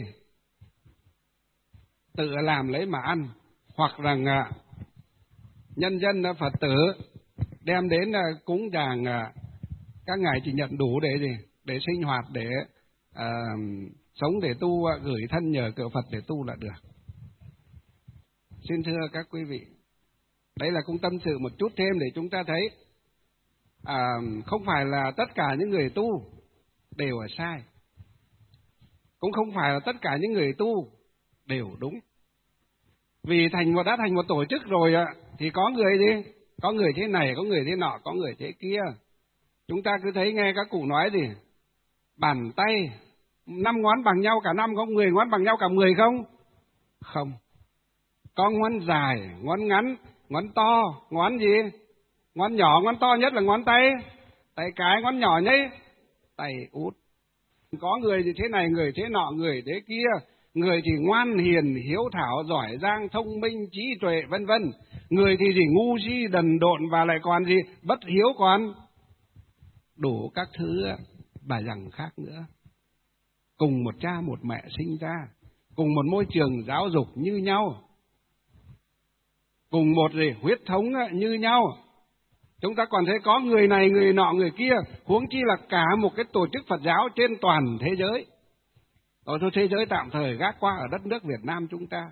tự làm lấy mà ăn. Hoặc rằng nhân dân Phật tử đem đến cúng dường, các ngài chỉ nhận đủ để gì? Để sinh hoạt, để uh, sống, để tu, gửi thân nhờ cờ Phật để tu là được. Xin thưa các quý vị, đấy là cũng tâm sự một chút thêm để chúng ta thấy à, không phải là tất cả những người tu đều là sai, cũng không phải là tất cả những người tu đều đúng. Vì thành một đã thành một tổ chức rồi thì có người gì? Có người thế này, có người thế nọ, có người thế kia. Chúng ta cứ thấy nghe các cụ nói gì? Bàn tay năm ngón bằng nhau cả năm, có mười ngón bằng nhau cả mười không? Không. Có ngón dài, ngón ngắn, ngón to, ngón gì? Ngón nhỏ, ngón to nhất là ngón tay, tay cái, ngón nhỏ nhất tay út. Có người thì thế này, người thế nọ, người thế kia. Người thì ngoan hiền, hiếu thảo, giỏi giang, thông minh, trí tuệ, vân vân. Người thì gì? Ngu si, đần độn, và lại còn gì? Bất hiếu, còn đủ các thứ bà rằng khác nữa. Cùng một cha một mẹ sinh ra, cùng một môi trường giáo dục như nhau, cùng một gì? Huyết thống như nhau. Chúng ta còn thấy có người này, người nọ, người kia, huống chi là cả một cái tổ chức Phật giáo trên toàn thế giới. Ở thôi thế giới tạm thời gác qua ở đất nước Việt Nam chúng ta.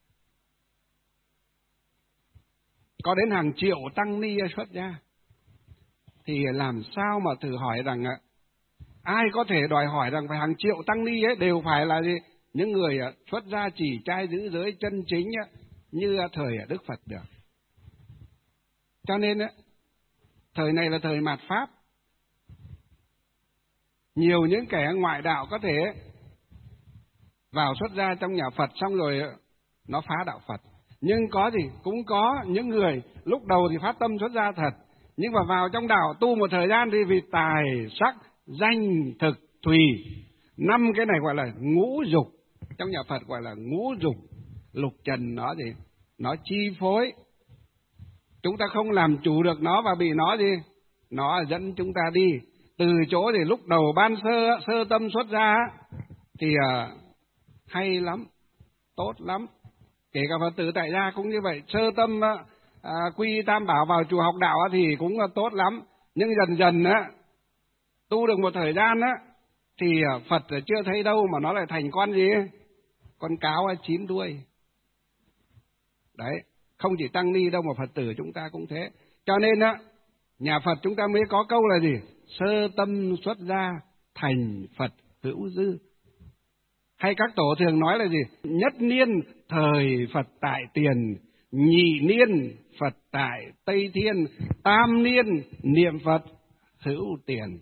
Có đến hàng triệu tăng ni xuất gia. Thì làm sao mà thử hỏi rằng ai có thể đòi hỏi rằng phải hàng triệu tăng ni ấy đều phải là gì? Những người xuất gia chỉ trai giữ giới chân chính như thời Đức Phật được. Cho nên thời này là thời mạt Pháp. Nhiều những kẻ ngoại đạo có thể vào xuất gia trong nhà Phật xong rồi nó phá đạo Phật. Nhưng có gì? Cũng có những người lúc đầu thì phát tâm xuất gia thật, nhưng mà vào trong đạo tu một thời gian thì vì tài, sắc, danh, thực, thùy, năm cái này gọi là ngũ dục. Trong nhà Phật gọi là ngũ dục, lục trần nó gì? Nó chi phối. Chúng ta không làm chủ được nó và bị nó gì? Nó dẫn chúng ta đi. Từ chỗ thì lúc đầu ban sơ, sơ tâm xuất gia thì à, hay lắm, tốt lắm. Kể cả Phật tử tại gia cũng như vậy. Sơ tâm à, quy tam bảo vào chùa học đạo thì cũng tốt lắm. Nhưng dần dần á, tu được một thời gian á, thì Phật chưa thấy đâu mà nó lại thành con gì? Con cáo chín đuôi. Đấy, không chỉ tăng ni đâu mà Phật tử chúng ta cũng thế. Cho nên á, nhà Phật chúng ta mới có câu là gì? Sơ tâm xuất gia thành Phật hữu dư. Hay các tổ thường nói là gì? Nhất niên thời Phật tại tiền, nhị niên Phật tại Tây Thiên, tam niên niệm Phật hữu tiền.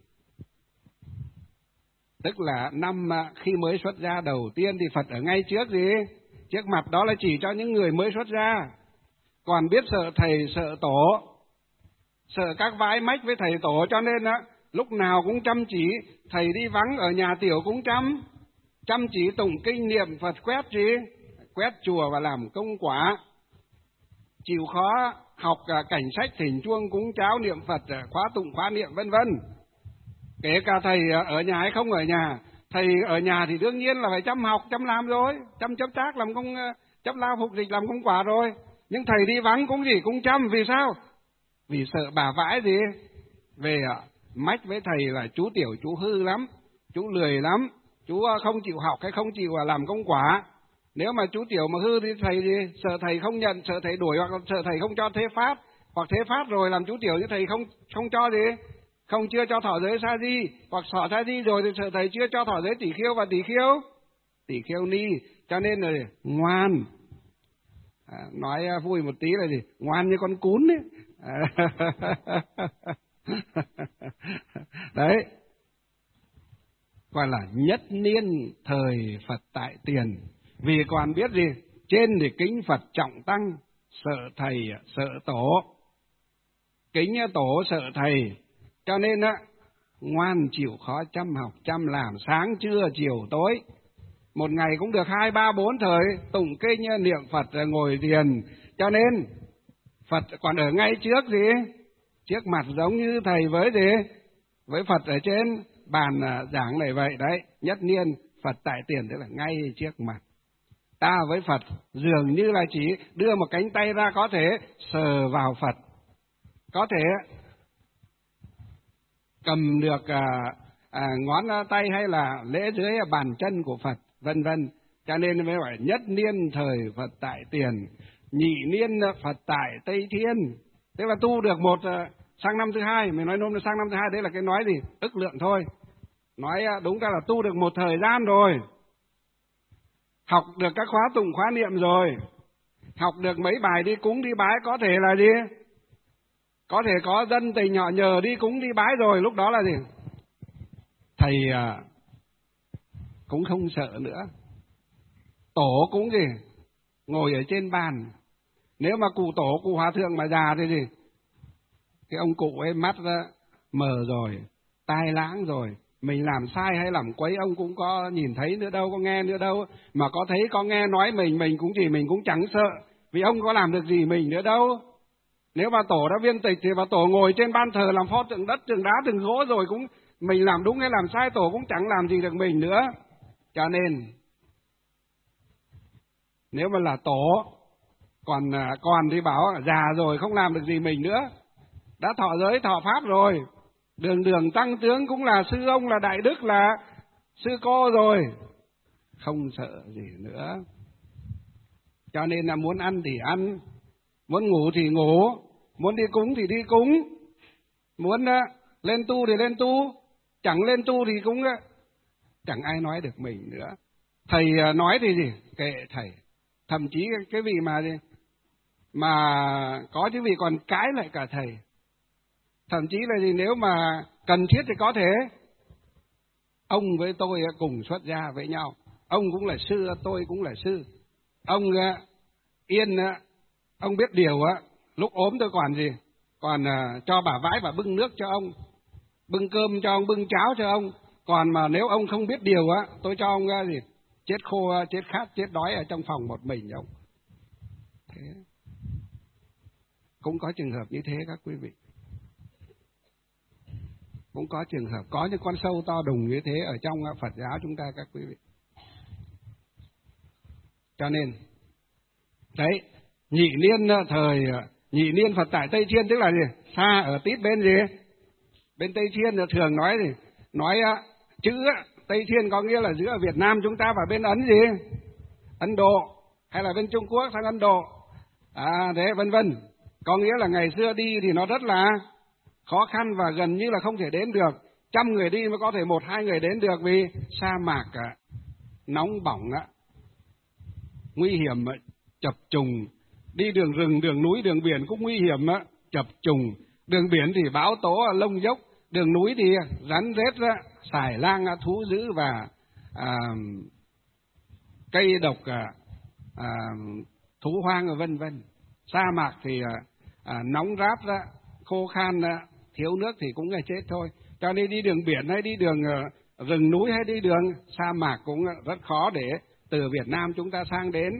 Tức là năm khi mới xuất gia đầu tiên thì Phật ở ngay trước gì? Trước mặt, đó là chỉ cho những người mới xuất gia. Còn biết sợ thầy, sợ tổ, sợ các vãi mách với thầy tổ, cho nên á, lúc nào cũng chăm chỉ. Thầy đi vắng ở nhà tiểu cũng chăm, chăm chỉ tụng kinh niệm Phật, quét gì? quét chùa và làm công quả. Chịu khó học cảnh sách, thỉnh chuông, cúng cháo, niệm Phật, khóa tụng, khóa niệm vân vân. Kể cả thầy ở nhà hay không ở nhà, thầy ở nhà thì đương nhiên là phải chăm học, chăm làm rồi, chăm chấp tác làm công, chấp lao phục dịch làm công quả rồi. Nhưng thầy đi vắng cũng gì cũng chăm, vì sao? Vì sợ bà vãi gì? Về mách với thầy là chú Tiểu chú hư lắm, chú lười lắm, chú không chịu học hay không chịu làm công quả. Nếu mà chú Tiểu mà hư thì thầy gì? Sợ thầy không nhận, sợ thầy đuổi, hoặc sợ thầy không cho thế pháp, hoặc thế pháp rồi làm chú Tiểu thì thầy không không cho gì? Không chưa cho thọ giới sa di, hoặc thọ sa di rồi thì sợ thầy chưa cho thọ giới tỷ khiêu và tỷ khiêu tỷ khiêu ni. Cho nên là ngoan, à, nói vui một tí là gì? Ngoan như con cún ấy. Đấy, gọi là nhất niên thời Phật tại tiền. Vì còn biết gì? Trên thì kính Phật trọng tăng, sợ thầy sợ tổ. Kính tổ sợ thầy, cho nên á ngoan chịu khó chăm học chăm làm, sáng trưa chiều tối, một ngày cũng được hai ba bốn thời tụng kinh niệm Phật ngồi thiền. Cho nên Phật còn ở ngay trước gì? Trước mặt, giống như thầy với gì? Với Phật ở trên bàn giảng này vậy đấy. Nhất niên Phật tại tiền, tức là ngay trước mặt. Ta với Phật dường như là chỉ đưa một cánh tay ra có thể sờ vào Phật, có thể cầm được à, à, ngón tay hay là lễ dưới bàn chân của Phật, vân vân. Cho nên mới gọi nhất niên thời Phật tại tiền, nhị niên Phật tại Tây Thiên. Thế là tu được một sang năm thứ hai, mình nói nôm là sang năm thứ hai, đấy là cái nói gì? Ức lượng thôi. Nói đúng ra là tu được một thời gian rồi. Học được các khóa tụng khóa niệm rồi, học được mấy bài đi cúng đi bái, có thể là gì? Có thể có dân tình họ nhờ đi cúng đi bái rồi, lúc đó là gì? Thầy à, cũng không sợ nữa. Tổ cũng gì? Ngồi ở trên bàn. Nếu mà cụ tổ, cụ hòa thượng mà già thì gì? Cái ông cụ ấy mắt ra, mờ rồi, tai lãng rồi. Mình làm sai hay làm quấy ông cũng có nhìn thấy nữa đâu, có nghe nữa đâu. Mà có thấy có nghe nói mình, mình cũng gì, mình cũng chẳng sợ. Vì ông có làm được gì mình nữa đâu. Nếu mà tổ đã viên tịch thì mà tổ ngồi trên ban thờ làm pho tượng đất, tượng đá, tượng gỗ rồi cũng, mình làm đúng hay làm sai tổ cũng chẳng làm gì được mình nữa. Cho nên nếu mà là tổ, còn còn thì bảo già rồi không làm được gì mình nữa, đã thọ giới thọ pháp rồi, đường đường tăng tướng cũng là sư ông, là đại đức, là sư cô rồi, không sợ gì nữa. Cho nên là muốn ăn thì ăn, muốn ngủ thì ngủ, muốn đi cúng thì đi cúng, muốn uh, lên tu thì lên tu, chẳng lên tu thì cũng uh, chẳng ai nói được mình nữa. Thầy uh, nói thì gì? Kệ thầy. Thậm chí cái vị mà mà có những vị còn cãi lại cả thầy. Thậm chí là gì, nếu mà cần thiết thì có thể ông với tôi cùng xuất gia với nhau. Ông cũng là sư, tôi cũng là sư. Ông uh, yên, uh, ông biết điều á, lúc ốm tôi còn gì, còn uh, cho bà vãi và bưng nước cho ông, bưng cơm cho ông, bưng cháo cho ông. Còn mà nếu ông không biết điều á, tôi cho ông uh, gì, chết khô, uh, chết khát, chết đói ở trong phòng một mình ông. Thế cũng có trường hợp như thế các quý vị. Cũng có trường hợp, có những con sâu to đùng như thế ở trong uh, Phật giáo chúng ta các quý vị. Cho nên đấy, nhị niên thời nhị niên Phật tại Tây Thiên, tức là gì? Xa ở tít bên gì? Bên Tây Thiên là thường nói gì? Nói chữ Tây Thiên có nghĩa là giữa Việt Nam chúng ta và bên Ấn gì? Ấn Độ, hay là bên Trung Quốc sang Ấn Độ, à thế vân vân. Có nghĩa là ngày xưa đi thì nó rất là khó khăn và gần như là không thể đến được. Trăm người đi mới có thể một hai người đến được, vì sa mạc nóng bỏng, nguy hiểm, chập trùng. Đi đường rừng, đường núi, đường biển cũng nguy hiểm, chập trùng. Đường biển thì bão tố lông dốc, đường núi thì rắn rết, xài lang thú dữ và à, cây độc, à, thú hoang vân vân. Sa mạc thì à, nóng rát, khô khan, thiếu nước thì cũng là chết thôi. Cho nên đi đường biển hay đi đường rừng núi hay đi đường sa mạc cũng rất khó để từ Việt Nam chúng ta sang đến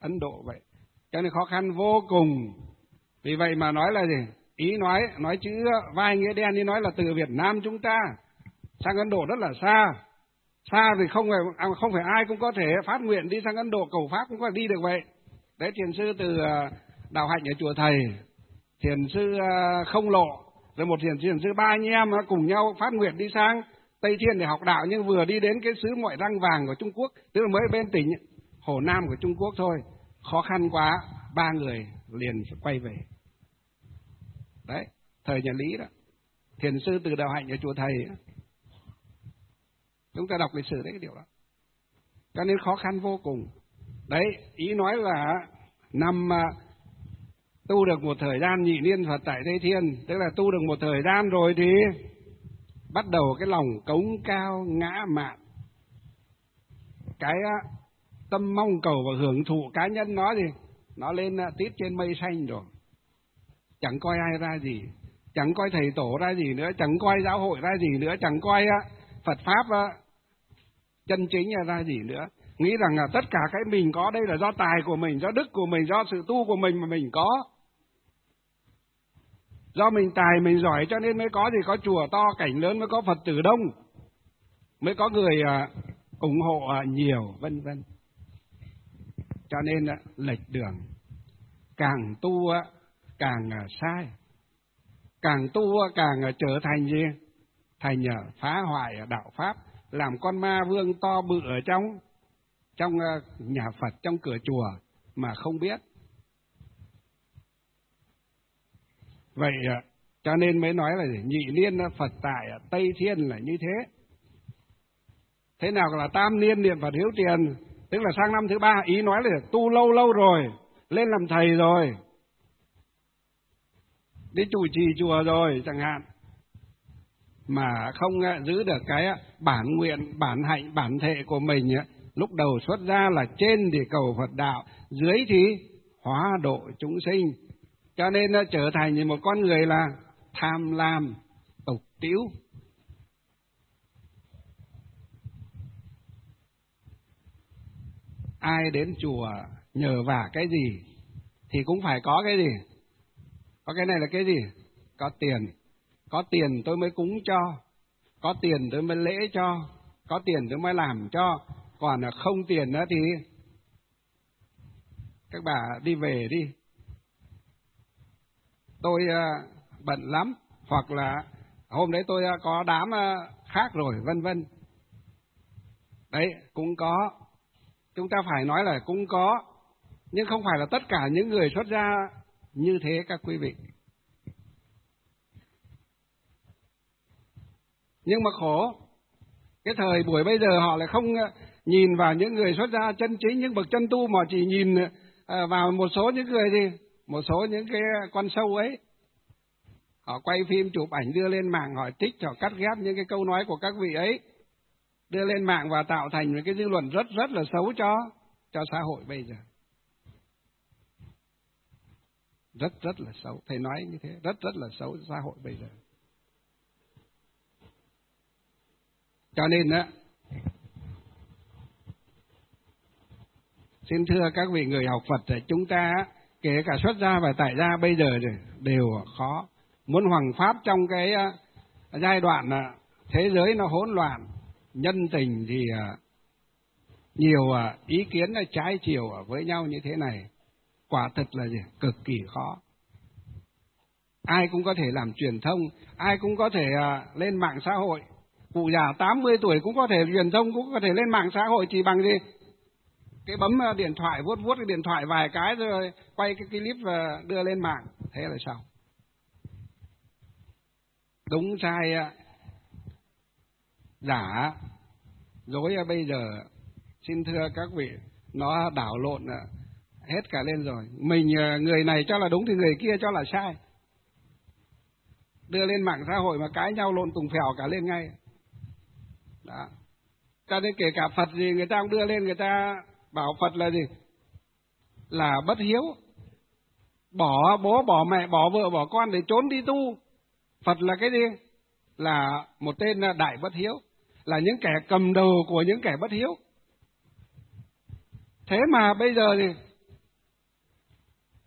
Ấn Độ vậy. Cho nên khó khăn vô cùng. Vì vậy mà nói là gì? Ý nói, nói chữ vai nghĩa đen, ý nói là từ Việt Nam chúng ta sang Ấn Độ rất là xa. Xa thì không phải, không phải ai cũng có thể phát nguyện đi sang Ấn Độ cầu Pháp cũng có đi được vậy. Đấy, thiền sư từ đạo hạnh ở chùa Thầy, thiền sư Không Lộ, rồi một thiền, thiền sư ba anh em cùng nhau phát nguyện đi sang Tây Thiên để học đạo, nhưng vừa đi đến cái xứ Mọi Răng Vàng của Trung Quốc, tức là mới bên tỉnh Hồ Nam của Trung Quốc thôi, khó khăn quá, ba người liền quay về. Đấy, thời nhà Lý đó, thiền sư từ đạo hạnh ở chùa Thầy đó. Chúng ta đọc lịch sử đấy cái điều đó. Cho nên khó khăn vô cùng. Đấy, ý nói là năm tu được một thời gian nhị niên Phật tại Tây Thiên, tức là tu được một thời gian rồi thì bắt đầu cái lòng cống cao ngã mạn, cái tâm mong cầu và hưởng thụ cá nhân nó gì, nó lên tít trên mây xanh rồi. Chẳng coi ai ra gì, chẳng coi thầy tổ ra gì nữa, chẳng coi giáo hội ra gì nữa, chẳng coi Phật Pháp chân chính ra gì nữa. Nghĩ rằng là tất cả cái mình có đây là do tài của mình, do đức của mình, do sự tu của mình mà mình có. Do mình tài, mình giỏi cho nên mới có gì, có chùa to, cảnh lớn, mới có Phật tử đông, mới có người ủng hộ nhiều, vân vân. Cho nên lệch đường, càng tu càng sai, càng tu càng trở thành gì? Thành phá hoại đạo Pháp, làm con ma vương to bự ở trong trong nhà Phật, trong cửa chùa mà không biết. Vậy cho nên mới nói là nhị niên Phật tại Tây Thiên là như thế. Thế nào là tam niên niệm Phật hiếu tiền? Tức là sang năm thứ ba, ý nói là tu lâu lâu rồi, lên làm thầy rồi, đi trụ trì chùa rồi chẳng hạn, mà không giữ được cái bản nguyện, bản hạnh, bản thể của mình. Lúc đầu xuất ra là trên thì cầu Phật đạo, dưới thì hóa độ chúng sinh. Cho nên trở thành một con người là tham lam, tục tĩu. Ai đến chùa nhờ vả cái gì thì cũng phải có cái gì. Có cái này là cái gì? Có tiền. Có tiền tôi mới cúng cho, có tiền tôi mới lễ cho, có tiền tôi mới làm cho. Còn là không tiền nữa thì các bà đi về đi, tôi uh, bận lắm, hoặc là hôm đấy tôi uh, có đám uh, khác rồi, vân vân. Đấy, cũng có. Chúng ta phải nói là cũng có, nhưng không phải là tất cả những người xuất gia như thế các quý vị. Nhưng mà khổ, cái thời buổi bây giờ họ lại không nhìn vào những người xuất gia chân chính, những bậc chân tu, mà chỉ nhìn vào một số những người gì, một số những cái con sâu ấy. Họ quay phim, chụp ảnh đưa lên mạng, họ trích, họ cắt ghép những cái câu nói của các vị ấy, đưa lên mạng và tạo thành một cái dư luận rất rất là xấu cho cho xã hội bây giờ. Rất rất là xấu, thầy nói như thế, rất rất là xấu xã hội bây giờ. Cho nên á, xin thưa các vị người học Phật, chúng ta kể cả xuất gia và tại gia bây giờ đều khó. Muốn hoằng pháp trong cái giai đoạn thế giới nó hỗn loạn, nhân tình thì nhiều ý kiến trái chiều với nhau như thế này, quả thực là gì? Cực kỳ khó. Ai cũng có thể làm truyền thông, ai cũng có thể lên mạng xã hội. Cụ già tám mươi tuổi cũng có thể truyền thông, cũng có thể lên mạng xã hội, chỉ bằng gì? Cái bấm điện thoại, vuốt vuốt cái điện thoại vài cái rồi quay cái clip và đưa lên mạng. Thế là sao? Đúng sai giả dối bây giờ, xin thưa các vị, nó đảo lộn hết cả lên rồi. Mình người này cho là đúng thì người kia cho là sai, đưa lên mạng xã hội mà cãi nhau lộn tùng phèo cả lên ngay. Đó. Cho nên kể cả Phật gì người ta cũng đưa lên, người ta bảo Phật là gì? Là bất hiếu, bỏ bố, bỏ mẹ, bỏ vợ, bỏ con để trốn đi tu. Phật là cái gì? Là một tên đại bất hiếu, là những kẻ cầm đầu của những kẻ bất hiếu. Thế mà bây giờ thì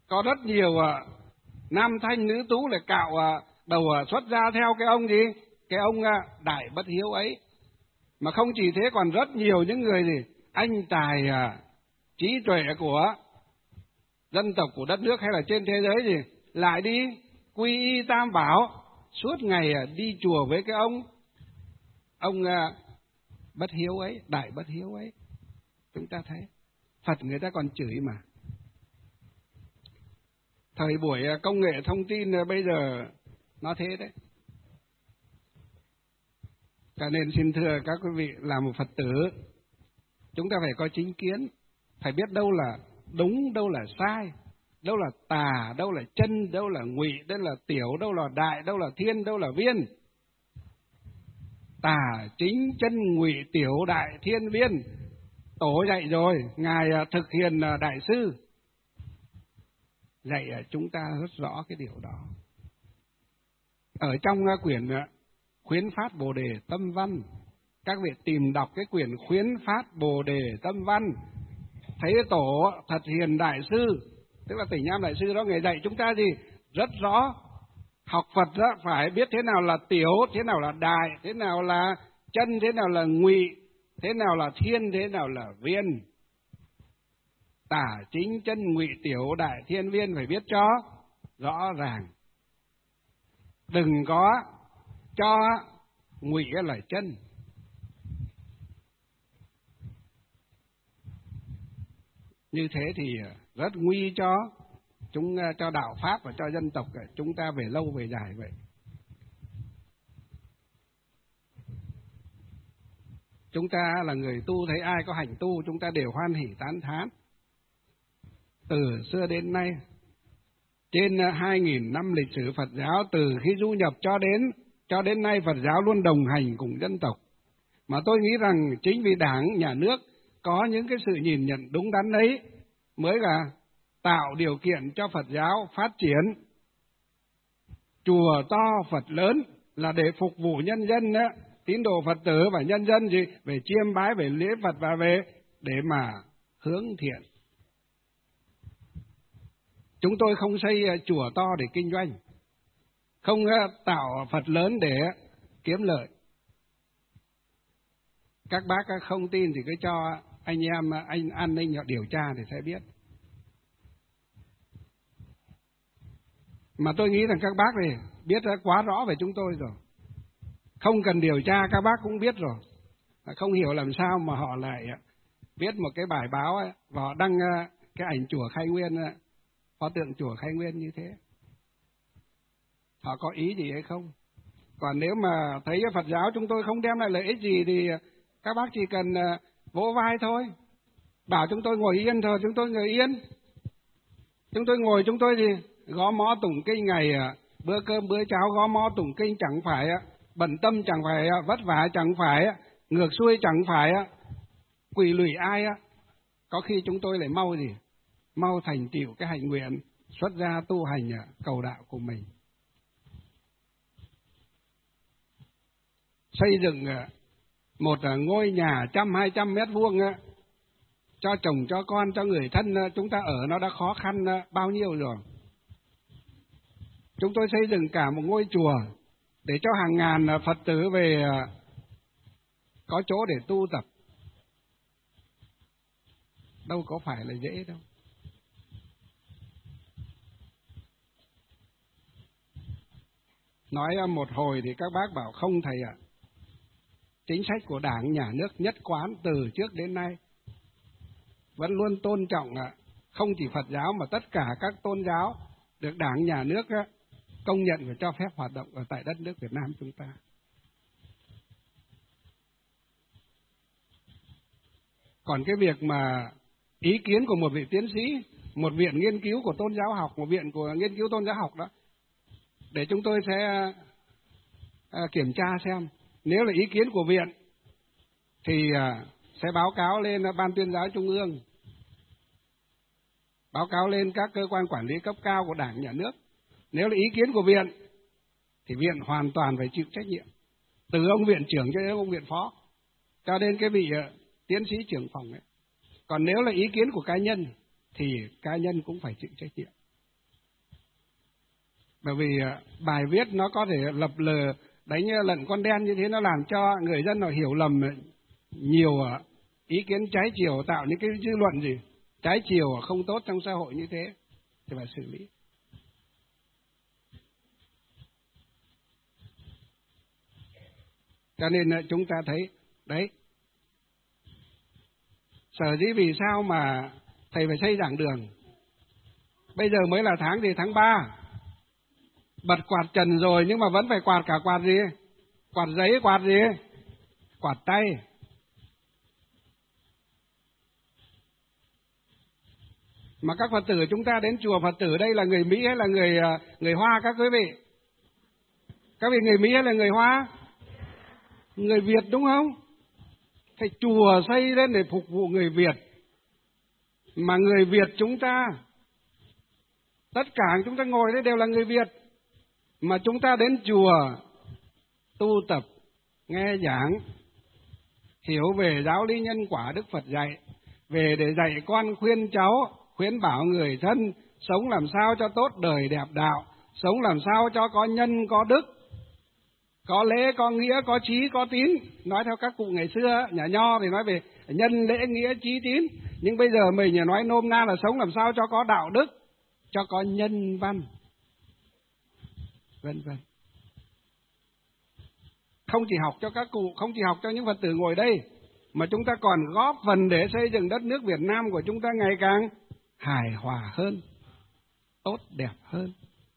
có rất nhiều uh, nam thanh nữ tú lại cạo uh, đầu uh, xuất gia theo cái ông gì, cái ông uh, Đại Bất Hiếu ấy. Mà không chỉ thế, còn rất nhiều những người gì anh tài uh, trí tuệ của dân tộc, của đất nước hay là trên thế giới gì lại đi quy y Tam Bảo, suốt ngày uh, đi chùa với cái ông ông uh, Bất Hiếu ấy, Đại Bất Hiếu ấy. Chúng ta thấy Phật người ta còn chửi mà. Thời buổi công nghệ thông tin bây giờ nó thế đấy. Cho nên xin thưa các quý vị, là một Phật tử, chúng ta phải có chính kiến, phải biết đâu là đúng, đâu là sai, đâu là tà, đâu là chân, đâu là ngụy, đâu là tiểu, đâu là đại, đâu là thiên, đâu là viên. Tà, chính, chân, ngụy, tiểu, đại, thiên, viên. Tổ dạy rồi, Ngài Thực Hiền Đại Sư dạy chúng ta rất rõ cái điều đó. Ở trong quyển Khuyến Phát Bồ Đề Tâm Văn, các vị tìm đọc cái quyển Khuyến Phát Bồ Đề Tâm Văn, thấy Tổ Thật Hiền Đại Sư, tức là Tỉnh Nham Đại Sư đó, Ngài dạy chúng ta gì? Rất rõ. Học Phật đó phải biết thế nào là tiểu, thế nào là đại, thế nào là chân, thế nào là ngụy, thế nào là thiên, thế nào là viên. Tả, chính, chân, ngụy, tiểu, đại, thiên, viên phải biết cho rõ ràng. Đừng có cho ngụy là chân. Như thế thì rất nguy cho chúng, cho đạo pháp và cho dân tộc chúng ta về lâu về dài vậy. Chúng ta là người tu, thấy ai có hành tu chúng ta đều hoan hỉ tán thán. Từ xưa đến nay, trên hai nghìn năm lịch sử Phật giáo, từ khi du nhập cho đến cho đến nay, Phật giáo luôn đồng hành cùng dân tộc. Mà tôi nghĩ rằng chính vì Đảng, Nhà nước có những cái sự nhìn nhận đúng đắn ấy mới là tạo điều kiện cho Phật giáo phát triển. Chùa to Phật lớn là để phục vụ nhân dân đó, tín đồ Phật tử và nhân dân gì về chiêm bái, về lễ Phật và về để mà hướng thiện. Chúng tôi không xây chùa to để kinh doanh, không tạo Phật lớn để kiếm lợi. Các bác không tin thì cứ cho anh em anh an ninh họ điều tra thì sẽ biết. Mà tôi nghĩ rằng các bác này biết quá rõ về chúng tôi rồi, không cần điều tra các bác cũng biết rồi. Không hiểu làm sao mà họ lại viết một cái bài báo ấy, và họ đăng cái ảnh chùa Khai Nguyên, pho tượng chùa Khai Nguyên như thế. Họ có ý gì hay không? Còn nếu mà thấy Phật giáo chúng tôi không đem lại lợi ích gì thì các bác chỉ cần vỗ vai thôi, bảo chúng tôi ngồi yên thôi, chúng tôi ngồi yên. Chúng tôi ngồi, chúng tôi gì gõ mõ tụng kinh ngày bữa cơm bữa cháo, gõ mõ tụng kinh, chẳng phải bận tâm, chẳng phải vất vả, chẳng phải ngược xuôi, chẳng phải quỷ lụy ai. Có khi chúng tôi lại mau gì mau thành tựu cái hạnh nguyện xuất gia tu hành cầu đạo của mình. Xây dựng một ngôi nhà trăm hai trăm mét vuông cho chồng cho con cho người thân chúng ta ở nó đã khó khăn bao nhiêu rồi. Chúng tôi xây dựng cả một ngôi chùa để cho hàng ngàn Phật tử về có chỗ để tu tập. Đâu có phải là dễ đâu. Nói một hồi thì các bác bảo không thầy ạ. Chính sách của Đảng, Nhà nước nhất quán từ trước đến nay vẫn luôn tôn trọng không chỉ Phật giáo mà tất cả các tôn giáo được Đảng, Nhà nước công nhận và cho phép hoạt động ở tại đất nước Việt Nam chúng ta. Còn cái việc mà ý kiến của một vị tiến sĩ, một viện nghiên cứu của tôn giáo học, một viện của nghiên cứu tôn giáo học đó, để chúng tôi sẽ kiểm tra xem. Nếu là ý kiến của viện thì sẽ báo cáo lên Ban Tuyên giáo Trung ương, báo cáo lên các cơ quan quản lý cấp cao của Đảng, Nhà nước. Nếu là ý kiến của viện thì viện hoàn toàn phải chịu trách nhiệm, từ ông viện trưởng cho đến ông viện phó, cho đến cái vị tiến sĩ trưởng phòng ấy. Còn nếu là ý kiến của cá nhân thì cá nhân cũng phải chịu trách nhiệm. Bởi vì bài viết nó có thể lập lờ đánh lận con đen như thế, nó làm cho người dân họ hiểu lầm nhiều ý kiến trái chiều, tạo những cái dư luận gì trái chiều không tốt trong xã hội như thế thì phải xử lý. Cho nên chúng ta thấy đấy, sở dĩ vì sao mà thầy phải xây giảng đường. Bây giờ mới là tháng gì, tháng ba, bật quạt trần rồi nhưng mà vẫn phải quạt cả quạt gì, quạt giấy, quạt gì, quạt tay. Mà các Phật tử chúng ta đến chùa, Phật tử đây là người Mỹ hay là người người Hoa các quý vị? Các vị người Mỹ hay là người Hoa? Người Việt đúng không? Thì chùa xây lên để phục vụ người Việt. Mà người Việt chúng ta, tất cả chúng ta ngồi đây đều là người Việt. Mà chúng ta đến chùa tu tập, nghe giảng, hiểu về giáo lý nhân quả Đức Phật dạy, về để dạy con khuyên cháu, khuyến bảo người thân, sống làm sao cho tốt đời đẹp đạo, sống làm sao cho có nhân, có đức, có lễ, có nghĩa, có trí, có tín. Nói theo các cụ ngày xưa, nhà Nho thì nói về nhân, lễ, nghĩa, trí, tín. Nhưng bây giờ mình nói nôm na là sống làm sao cho có đạo đức, cho có nhân văn, vân vân. Không chỉ học cho các cụ, không chỉ học cho những Phật tử ngồi đây, mà chúng ta còn góp phần để xây dựng đất nước Việt Nam của chúng ta ngày càng hài hòa hơn, tốt đẹp hơn.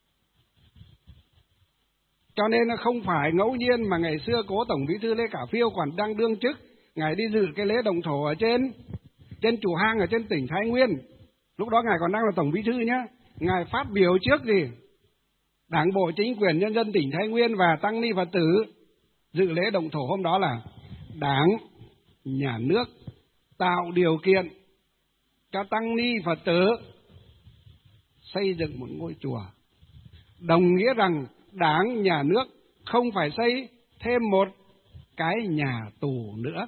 Cho nên nó không phải ngẫu nhiên mà ngày xưa cố Tổng Bí thư Lê Khả Phiêu còn đang đương chức, ngài đi dự cái lễ động thổ ở trên trên chùa Hang ở trên tỉnh Thái Nguyên. Lúc đó ngài còn đang là Tổng Bí thư nhá. Ngài phát biểu trước gì Đảng bộ, chính quyền, nhân dân tỉnh Thái Nguyên và tăng ni Phật tử dự lễ động thổ hôm đó là: Đảng, nhà nước tạo điều kiện cho tăng ni Phật tử xây dựng một ngôi chùa, đồng nghĩa rằng Đảng, nhà nước không phải xây thêm một cái nhà tù nữa.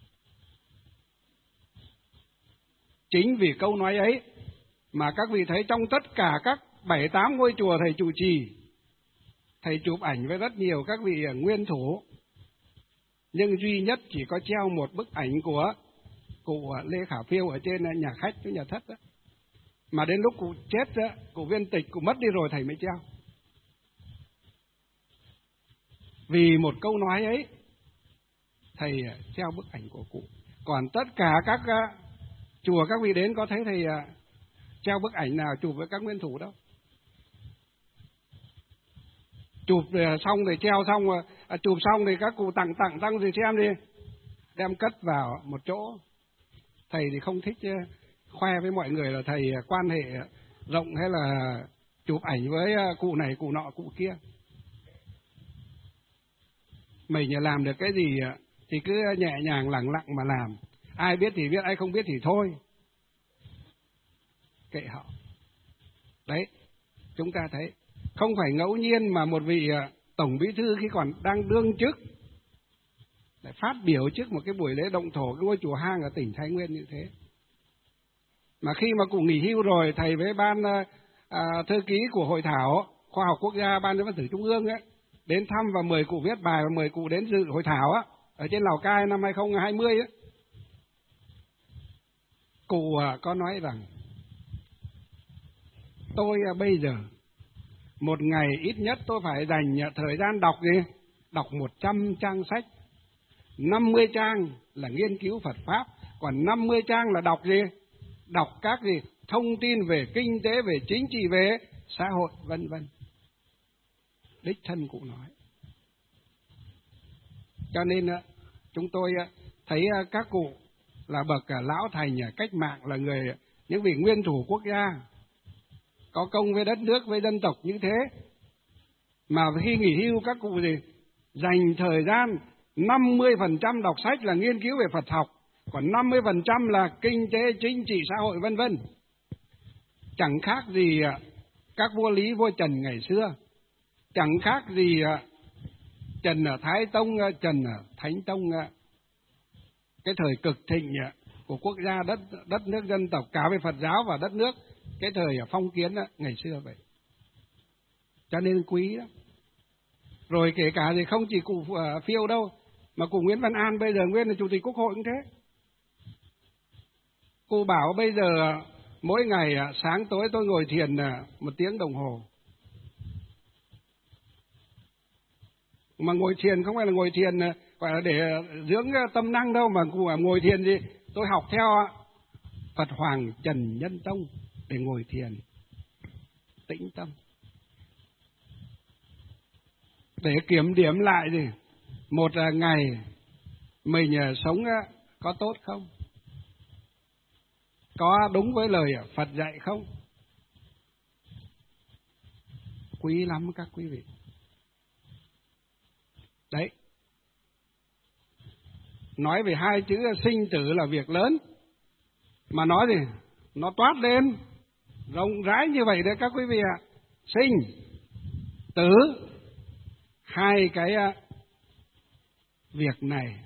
Chính vì câu nói ấy mà các vị thấy trong tất cả các bảy tám ngôi chùa thầy trụ trì, thầy chụp ảnh với rất nhiều các vị nguyên thủ, nhưng duy nhất chỉ có treo một bức ảnh của cụ Lê Khả Phiêu ở trên nhà khách với nhà thất đó. Mà đến lúc cụ chết đó, cụ viên tịch, cụ mất đi rồi thầy mới treo. Vì một câu nói ấy, thầy treo bức ảnh của cụ. Còn tất cả các uh, chùa các vị đến có thấy thầy uh, treo bức ảnh nào chụp với các nguyên thủ đâu. Chụp uh, xong thì treo xong, uh, chụp xong thì các cụ tặng tặng tăng gì xem đi, đem cất vào một chỗ. Thầy thì không thích uh, khoe với mọi người là thầy uh, quan hệ rộng hay là chụp ảnh với uh, cụ này, cụ nọ, cụ kia. Mình làm được cái gì thì cứ nhẹ nhàng lẳng lặng mà làm. Ai biết thì biết, ai không biết thì thôi, kệ họ. Đấy, chúng ta thấy không phải ngẫu nhiên mà một vị Tổng Bí thư khi còn đang đương chức lại phát biểu trước một cái buổi lễ động thổ cái ngôi chùa Hang ở tỉnh Thái Nguyên như thế. Mà khi mà cụ nghỉ hưu rồi, thầy với ban à, thư ký của Hội thảo Khoa học Quốc gia, Ban Giám Phật tử Trung ương ấy, đến thăm và mời cụ viết bài và mời cụ đến dự hội thảo á, ở trên Lào Cai năm hai không hai không ấy. Cụ có nói rằng tôi bây giờ một ngày ít nhất tôi phải dành thời gian đọc gì? Đọc một trăm trang sách. năm mươi trang là nghiên cứu Phật Pháp, còn năm mươi trang là đọc gì? Đọc các gì? Thông tin về kinh tế, về chính trị, về xã hội, vân vân. Đích thân cụ nói. Cho nên chúng tôi thấy các cụ là bậc lão thành cách mạng, là người những vị nguyên thủ quốc gia có công với đất nước, với dân tộc như thế, mà khi nghỉ hưu các cụ gì dành thời gian năm mươi phần trăm đọc sách là nghiên cứu về Phật học, còn năm mươi phần trăm là kinh tế, chính trị, xã hội, vân vân. Chẳng khác gì các vua Lý, vua Trần ngày xưa, chẳng khác gì Trần ở Thái Tông, Trần ở Thánh Tông, cái thời cực thịnh của quốc gia, đất đất nước dân tộc cả về Phật giáo và đất nước cái thời phong kiến ngày xưa vậy. cho nên quý đó. Rồi kể cả thì không chỉ cụ Phiêu đâu, mà cụ Nguyễn Văn An bây giờ nguyên là chủ tịch Quốc hội cũng thế. Cụ bảo bây giờ mỗi ngày sáng tối tôi ngồi thiền một tiếng đồng hồ. Mà ngồi thiền không phải là ngồi thiền gọi là để dưỡng tâm năng đâu, mà cụ ngồi thiền gì? Tôi học theo Phật Hoàng Trần Nhân Tông để ngồi thiền, tĩnh tâm. Để kiểm điểm lại gì? Một ngày mình sống có tốt không? Có đúng với lời Phật dạy không? Quý lắm các quý vị. Đấy. Nói về hai chữ sinh tử là việc lớn. Mà nói gì? Nó toát lên rộng rãi như vậy đấy các quý vị ạ. Sinh, tử, hai cái việc này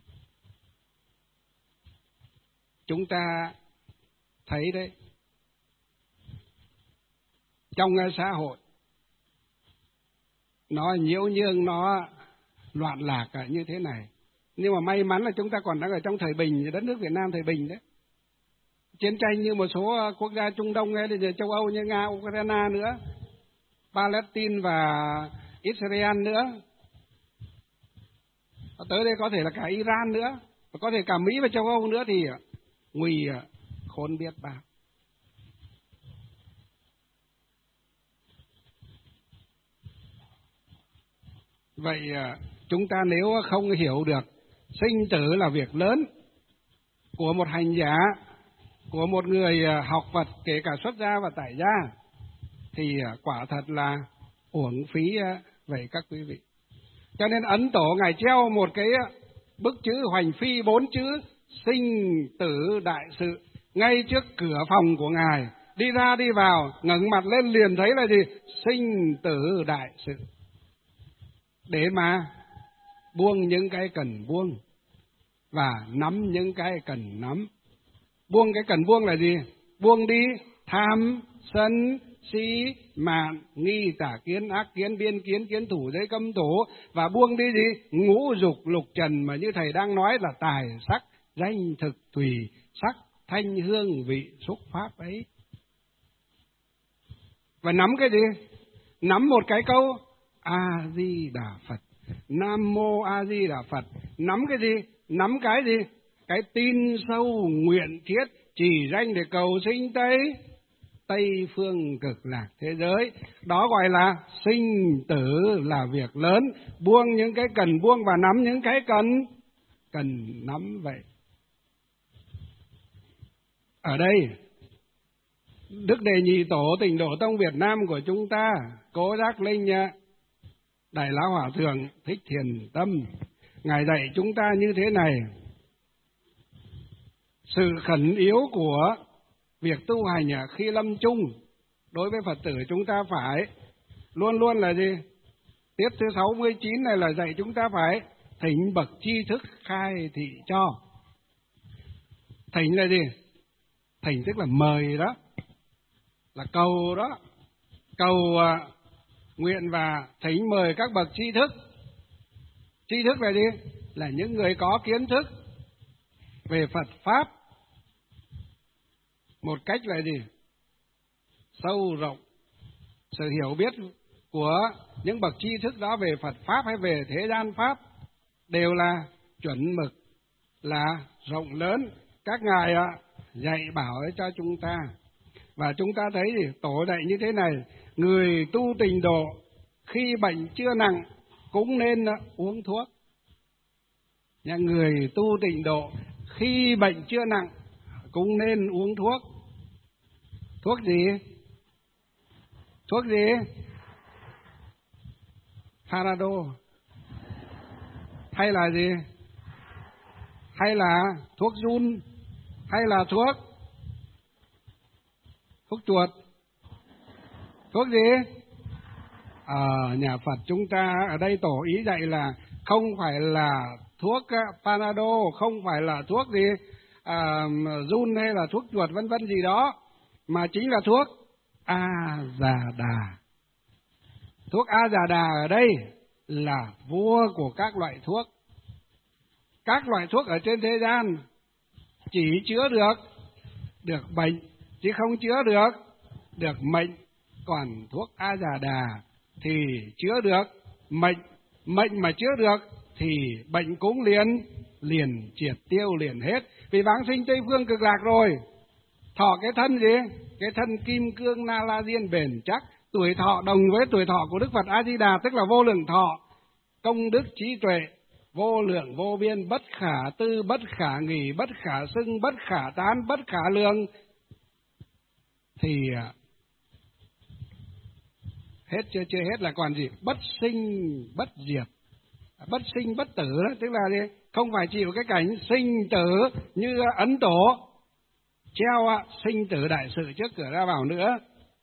chúng ta thấy đấy, trong xã hội nó nhiễu nhương, nó loạn lạc như thế này. Nhưng mà may mắn là chúng ta còn đang ở trong thời bình, đất nước Việt Nam thời bình đấy. Chiến tranh như một số quốc gia Trung Đông hay là châu Âu như Nga, Ukraine nữa, Palestine và Israel nữa. Tới đây có thể là cả Iran nữa, và có thể cả Mỹ và châu Âu nữa, thì nguy khốn biết bao. Vậy chúng ta nếu không hiểu được sinh tử là việc lớn của một hành giả, của một người học Phật, kể cả xuất gia và tại gia, thì quả thật là uổng phí vậy các quý vị. Cho nên Ấn Tổ Ngài treo một cái bức chữ hoành phi, bốn chữ sinh tử đại sự ngay trước cửa phòng của Ngài. Đi ra đi vào, ngẩng mặt lên liền thấy là gì? Sinh tử đại sự. Để mà buông những cái cần buông và nắm những cái cần nắm. Buông cái cần buông là gì? Buông đi tham, sân, si, mạn, nghi, tà kiến, ác kiến, biên kiến, kiến thủ, giới cấm thủ. Và buông đi gì? Ngũ dục lục trần, mà như thầy đang nói là tài, sắc, danh, thực, tùy, sắc, thanh, hương, vị, xúc, pháp ấy. Và nắm cái gì? Nắm một cái câu A-di-đà Phật, Nam Mô A-di-đà Phật. Nắm cái gì? Nắm cái gì? Cái tin sâu nguyện thiết chỉ danh để cầu sinh Tây Tây phương cực lạc thế giới. Đó gọi là sinh tử là việc lớn. Buông những cái cần buông và nắm những cái cần cần nắm vậy. Ở đây Đức Đề Nhị Tổ Tịnh Độ Tông Việt Nam của chúng ta, Cố Giác Linh Đại Lão Hòa Thượng Thích Thiền Tâm, Ngài dạy chúng ta như thế này: sự khẩn yếu của việc tu hành khi lâm chung đối với Phật tử chúng ta phải luôn luôn là gì? Tiết thứ sáu mươi chín này là dạy chúng ta phải thỉnh bậc tri thức khai thị cho. Thỉnh là gì? Thỉnh tức là mời đó, là cầu đó, cầu uh, nguyện và thỉnh mời các bậc tri thức. Tri thức là gì? Là những người có kiến thức về Phật Pháp một cách là gì? Sâu rộng. Sự hiểu biết của những bậc tri thức đó về Phật Pháp hay về thế gian Pháp đều là chuẩn mực, là rộng lớn. Các ngài dạy bảo cho chúng ta. Và chúng ta thấy gì? Tổ dạy như thế này: người tu tịnh độ khi bệnh chưa nặng cũng nên uống thuốc. Nhà người tu tịnh độ khi bệnh chưa nặng cũng nên uống thuốc. Thuốc gì? Thuốc gì? Panadol. Hay là gì? Hay là thuốc run? Hay là thuốc thuốc chuột? Thuốc gì? Ở nhà Phật chúng ta ở đây tổ ý dạy là không phải là thuốc Panadol, không phải là thuốc gì à, run hay là thuốc chuột vân vân gì đó, mà chính là thuốc A-già-đà. Thuốc A Già Đà ở đây là vua của các loại thuốc. Các loại thuốc ở trên thế gian chỉ chữa được được bệnh, chứ không chữa được được mệnh. Còn thuốc A Già Đà thì chữa được mệnh, mệnh mà chữa được thì bệnh cũng liền liền triệt tiêu liền hết. Vì vãng sinh Tây Phương Cực Lạc rồi, thọ cái thân gì? Cái thân kim cương na la diên bền chắc, tuổi thọ đồng với tuổi thọ của Đức Phật A Di Đà, tức là vô lượng thọ, công đức trí tuệ vô lượng vô biên, bất khả tư, bất khả nghỉ, bất khả xưng, bất khả tán, bất khả lượng. Thì hết chưa? Chưa hết là còn gì? Bất sinh bất diệt, bất sinh bất tử đó, tức là gì? Không phải chịu cái cảnh sinh tử như Ấn Tổ treo sinh tử đại sự trước cửa ra vào nữa.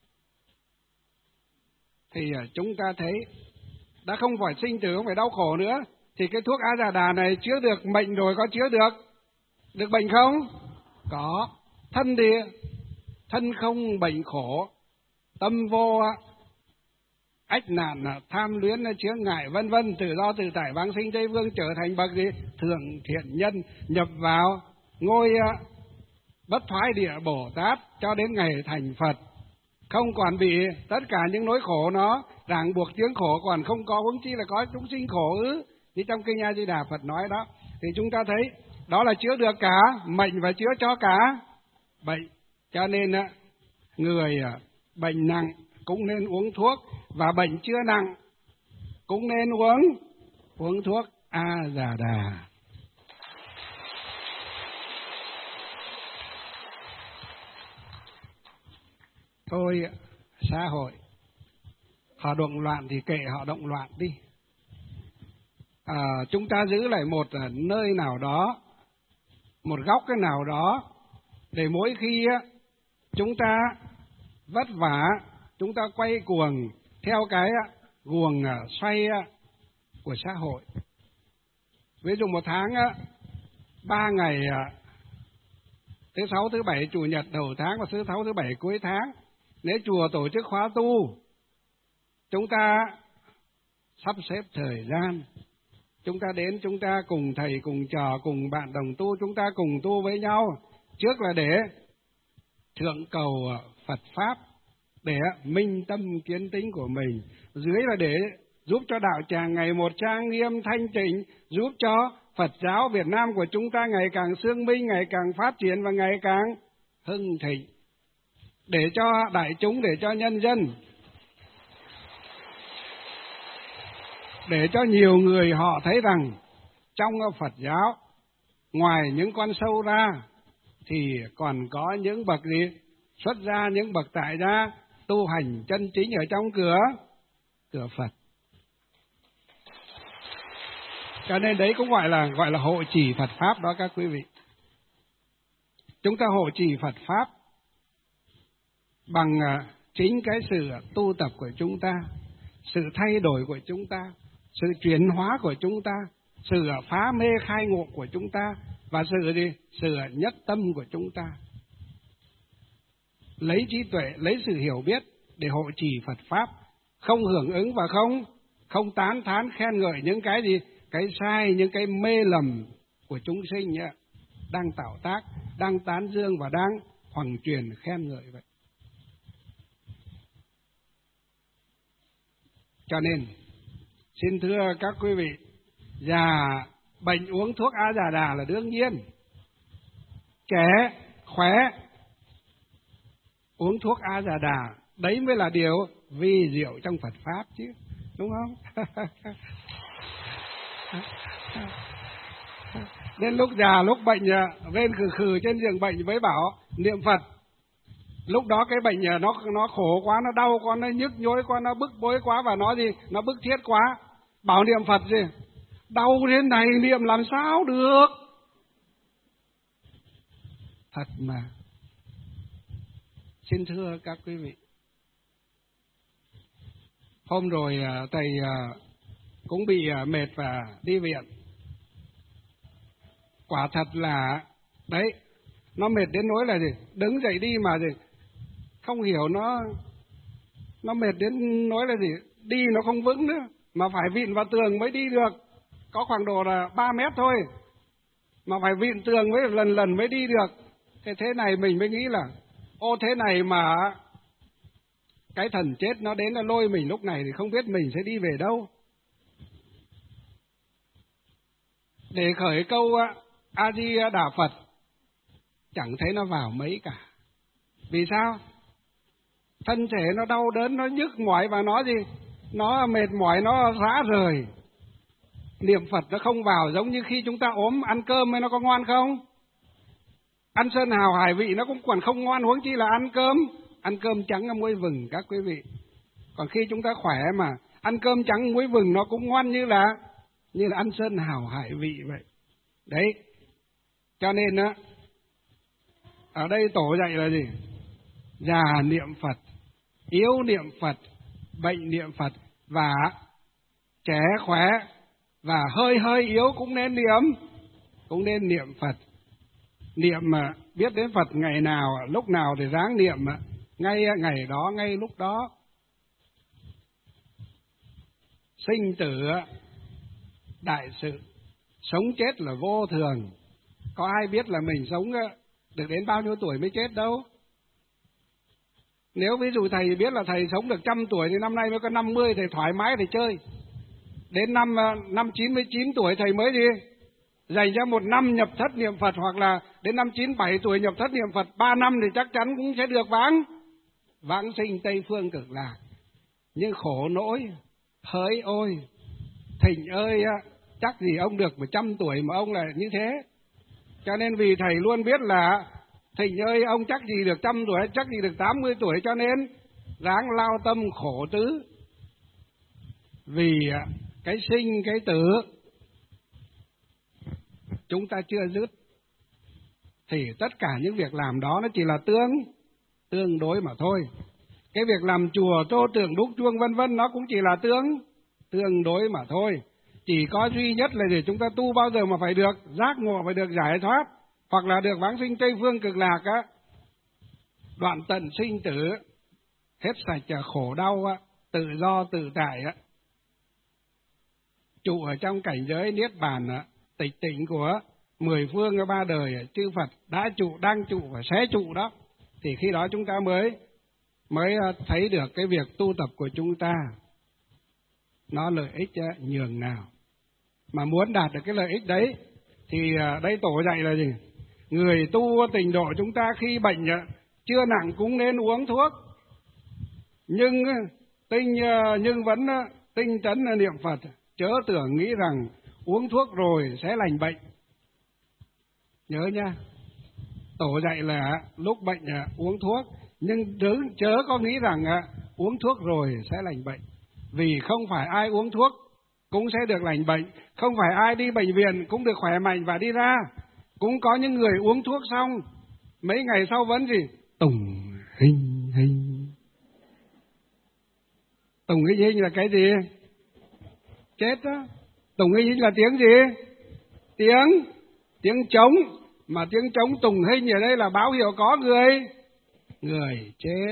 Thì chúng ta thấy đã không phải sinh tử, không phải đau khổ nữa, thì cái thuốc A Già Đà này chữa được bệnh rồi, có chữa được được bệnh không? Có. Thân thì thân không bệnh khổ, tâm vô ách nạn, tham luyến, chướng ngại vân vân, tự do tự tại vãng sinh Tây Phương, trở thành bậc gì? Thượng thiện nhân, nhập vào ngôi bất thoái địa Bồ Tát cho đến ngày thành Phật, không còn bị tất cả những nỗi khổ nó ràng buộc chướng khổ, còn không có, huống chi là có chúng sinh khổ ư? Như trong kinh A Di Đà Phật nói đó, thì chúng ta thấy đó là chữa được cả mệnh và chữa cho cả bệnh. Cho nên người bệnh nặng cũng nên uống thuốc, và bệnh chưa nặng cũng nên uống uống thuốc A Già Đà. Thôi xã hội họ động loạn thì kệ họ động loạn đi. À, chúng ta giữ lại một nơi nào đó, một góc cái nào đó, để mỗi khi chúng ta vất vả, chúng ta quay cuồng theo cái guồng xoay của xã hội. Ví dụ một tháng ba ngày, thứ sáu, thứ bảy, chủ nhật đầu tháng và thứ sáu, thứ bảy cuối tháng, nếu chùa tổ chức khóa tu, chúng ta sắp xếp thời gian, chúng ta đến, chúng ta cùng thầy, cùng trò, cùng bạn đồng tu, chúng ta cùng tu với nhau. Trước là để thượng cầu Phật Pháp, để minh tâm kiến tính của mình. Dưới là để giúp cho đạo tràng ngày một trang nghiêm thanh tịnh, giúp cho Phật giáo Việt Nam của chúng ta ngày càng xương minh, ngày càng phát triển và ngày càng hưng thịnh. Để cho đại chúng, để cho nhân dân, để cho nhiều người họ thấy rằng trong Phật giáo, ngoài những con sâu ra, thì còn có những bậc gì? Xuất gia, những bậc tại gia, tu hành chân chính ở trong cửa, cửa Phật. Cho nên đấy cũng gọi là gọi là hộ trì Phật Pháp đó các quý vị. Chúng ta hộ trì Phật Pháp bằng chính cái sự tu tập của chúng ta, sự thay đổi của chúng ta, sự chuyển hóa của chúng ta, sự phá mê khai ngộ của chúng ta, và sự gì? Sự nhất tâm của chúng ta. Lấy trí tuệ, lấy sự hiểu biết để hộ trì Phật Pháp, không hưởng ứng và không không tán thán khen ngợi những cái gì? Cái sai, những cái mê lầm của chúng sinh nhá, đang tạo tác, đang tán dương và đang hoằng truyền khen ngợi vậy. Cho nên xin thưa các quý vị, già bệnh uống thuốc A Già Đà là đương nhiên, trẻ khỏe uống thuốc A Già Đà, đấy mới là điều vi diệu trong Phật Pháp chứ, đúng không? Đến lúc già, lúc bệnh rên khừ khừ trên giường bệnh với bảo niệm Phật, lúc đó cái bệnh nó nó khổ quá, nó đau quá, nó nhức nhối quá, nó bức bối quá, và nó gì? Nó bức thiết quá. Bảo niệm Phật gì? Đau thế này niệm làm sao được? Thật mà. Xin thưa các quý vị, hôm rồi thầy cũng bị mệt và đi viện. Quả thật là đấy, nó mệt đến nỗi là gì? Đứng dậy đi mà gì? Không hiểu nó nó mệt đến nỗi là gì? đi nó không vững nữa, mà phải vịn vào tường mới đi được. Có khoảng độ là ba mét thôi, mà phải vịn tường mới lần lần mới đi được. Thế thế này mình mới nghĩ là, ô thế này mà cái thần chết nó đến là lôi mình lúc này thì không biết mình sẽ đi về đâu. Để khởi câu A Di Đà Phật, chẳng thấy nó vào mấy cả. Vì sao? Thân thể nó đau đớn, nó nhức mỏi và nó gì? Nó mệt mỏi, nó rã rời. Niệm Phật nó không vào, giống như khi chúng ta ốm ăn cơm ấy, nó có ngon không? Ăn sơn hào hải vị nó cũng còn không ngon, huống chi là ăn cơm. Ăn cơm trắng muối vừng các quý vị. Còn khi chúng ta khỏe mà ăn cơm trắng muối vừng nó cũng ngon như là như là ăn sơn hào hải vị vậy. Đấy. Cho nên á, ở đây tổ dạy là gì? Già niệm Phật, yếu niệm Phật, bệnh niệm Phật, và trẻ khỏe và hơi hơi yếu cũng nên niệm, cũng nên niệm Phật. Niệm mà biết đến Phật ngày nào, lúc nào thì ráng niệm, ngay ngày đó, ngay lúc đó. Sinh tử đại sự, sống chết là vô thường. Có ai biết là mình sống được đến bao nhiêu tuổi mới chết đâu. Nếu ví dụ thầy biết là thầy sống được trăm tuổi thì năm nay mới có năm mươi, thầy thoải mái thầy chơi. Đến năm năm chín mươi chín tuổi thầy mới đi dành cho một năm nhập thất niệm Phật, hoặc là đến năm chín bảy tuổi nhập thất niệm Phật ba năm thì chắc chắn cũng sẽ được vãng vãng sinh Tây Phương Cực Lạc. Nhưng khổ nỗi, hỡi ôi, Thịnh ơi, chắc gì ông được một trăm tuổi mà ông là như thế. Cho nên vì thầy luôn biết là Thịnh ơi, ông chắc gì được trăm tuổi, chắc gì được tám mươi tuổi, cho nên ráng lao tâm khổ tứ. Vì cái sinh, cái tử chúng ta chưa dứt, thì tất cả những việc làm đó nó chỉ là tương, tương đối mà thôi. Cái việc làm chùa, tô tượng, đúc chuông vân vân nó cũng chỉ là tương, tương đối mà thôi. Chỉ có duy nhất là để chúng ta tu bao giờ mà phải được giác ngộ, phải được giải thoát, hoặc là được vãng sinh Tây Phương Cực Lạc á, đoạn tận sinh tử, hết sạch khổ đau á, tự do tự tại á, trụ ở trong cảnh giới niết bàn á, tịch tịnh của mười phương ba đời chư Phật đã trụ, đang trụ và sẽ trụ đó, thì khi đó chúng ta mới mới thấy được cái việc tu tập của chúng ta nó lợi ích nhường nào. Mà muốn đạt được cái lợi ích đấy thì đây tổ dạy là gì? Người tu tịnh độ chúng ta khi bệnh chưa nặng cũng nên uống thuốc, nhưng tinh nhưng vẫn tinh tấn niệm Phật, chớ tưởng nghĩ rằng uống thuốc rồi sẽ lành bệnh. Nhớ nha, tổ dạy là lúc bệnh uống thuốc, nhưng chớ có nghĩ rằng uống thuốc rồi sẽ lành bệnh. Vì không phải ai uống thuốc cũng sẽ được lành bệnh, không phải ai đi bệnh viện cũng được khỏe mạnh và đi ra. Cũng có những người uống thuốc xong mấy ngày sau vẫn gì? Tùng hình hình. Tùng hình hình là cái gì? Chết đó. Tùng hình hình là tiếng gì? Tiếng tiếng trống. Mà tiếng trống tùng hình ở đây là báo hiệu có người người chết.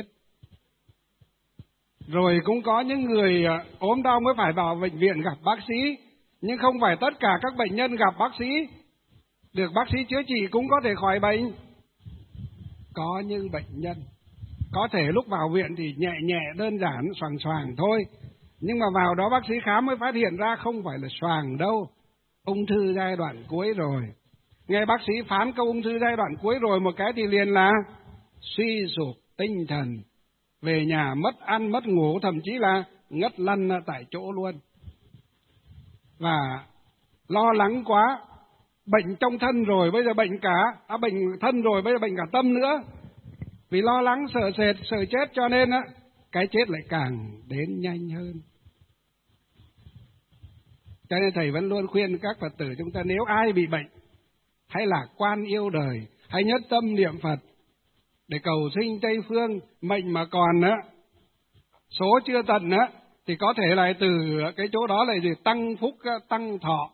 Rồi cũng có những người ốm đau mới phải vào bệnh viện gặp bác sĩ, nhưng không phải tất cả các bệnh nhân gặp bác sĩ được bác sĩ chữa trị cũng có thể khỏi bệnh. Có những bệnh nhân có thể lúc vào viện thì nhẹ nhẹ đơn giản xoàng xoàng thôi, nhưng mà vào đó bác sĩ khám mới phát hiện ra không phải là xoàng đâu, ung thư giai đoạn cuối rồi. Nghe bác sĩ phán câu ung thư giai đoạn cuối rồi một cái thì liền là suy sụp tinh thần, về nhà mất ăn mất ngủ, thậm chí là ngất lăn tại chỗ luôn. Và lo lắng quá, bệnh trong thân rồi bây giờ bệnh cả à, bệnh thân rồi bây giờ bệnh cả tâm nữa. Vì lo lắng sợ sệt sợ chết cho nên á, cái chết lại càng đến nhanh hơn. Cho nên thầy vẫn luôn khuyên các Phật tử chúng ta, nếu ai bị bệnh hay lạc quan yêu đời, hãy nhất tâm niệm Phật để cầu sinh Tây Phương. Mệnh mà còn á, số chưa tận á, thì có thể lại từ cái chỗ đó lại gì tăng phúc tăng thọ,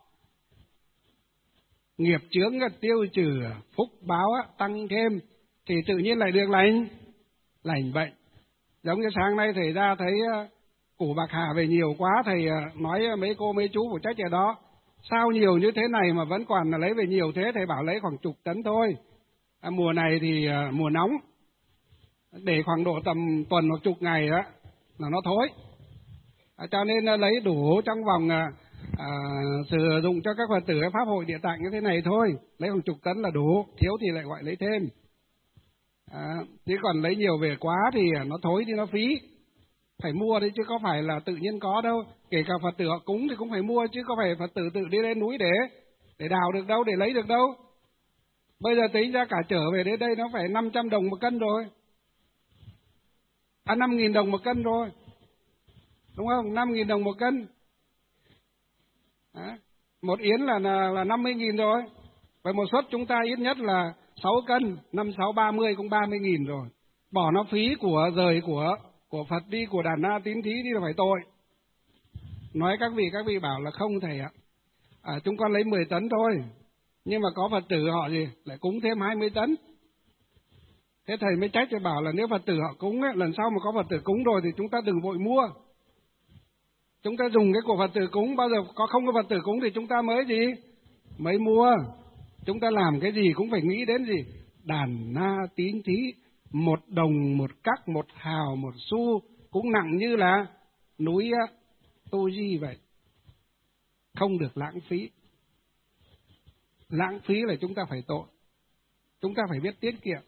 nghiệp chướng tiêu trừ, phúc báo tăng thêm, thì tự nhiên lại được lành lành bệnh. Giống như sáng nay thầy ra thấy củ bạc hà về nhiều quá, thầy nói mấy cô mấy chú phụ trách ở đó, sao nhiều như thế này mà vẫn còn là lấy về nhiều thế? Thầy bảo lấy khoảng chục tấn thôi. À, mùa này thì à, mùa nóng, để khoảng độ tầm tuần hoặc chục ngày đó là nó thối. À, cho nên lấy đủ trong vòng à, à, sử dụng cho các Phật tử Pháp hội Địa Tạng như thế này thôi, lấy khoảng chục tấn là đủ, thiếu thì lại gọi lấy thêm. À, chứ còn lấy nhiều về quá thì nó thối thì nó phí, phải mua đấy chứ có phải là tự nhiên có đâu. Kể cả Phật tử họ cúng thì cũng phải mua, chứ có phải Phật tử tự đi lên núi để để đào được đâu, để lấy được đâu. Bây giờ tính ra cả trở về đến đây nó phải năm trăm đồng một cân rồi, à năm nghìn đồng một cân rồi, đúng không? Năm nghìn đồng một cân. À, một yến là là, là năm mươi nghìn rồi. Vậy một suất chúng ta ít nhất là sáu cân, năm sáu ba mươi cũng ba mươi nghìn rồi. Bỏ nó phí của rời của của Phật đi, của đàn na tín thí đi là phải tội. Nói các vị, các vị bảo là không thầy ạ. À, chúng con lấy mười tấn thôi, nhưng mà có Phật tử họ gì lại cúng thêm hai mươi tấn. Thế thầy mới trách cho bảo là nếu Phật tử họ cúng ấy, lần sau mà có Phật tử cúng rồi thì chúng ta đừng vội mua. Chúng ta dùng cái của Phật tử cúng, bao giờ có không có Phật tử cúng thì chúng ta mới gì? Mới mua. Chúng ta làm cái gì cũng phải nghĩ đến gì? Đàn na tín thí, một đồng, một cắc, một hào, một xu cũng nặng như là núi Tô Di vậy. Không được lãng phí. Lãng phí là chúng ta phải tội. Chúng ta phải biết tiết kiệm.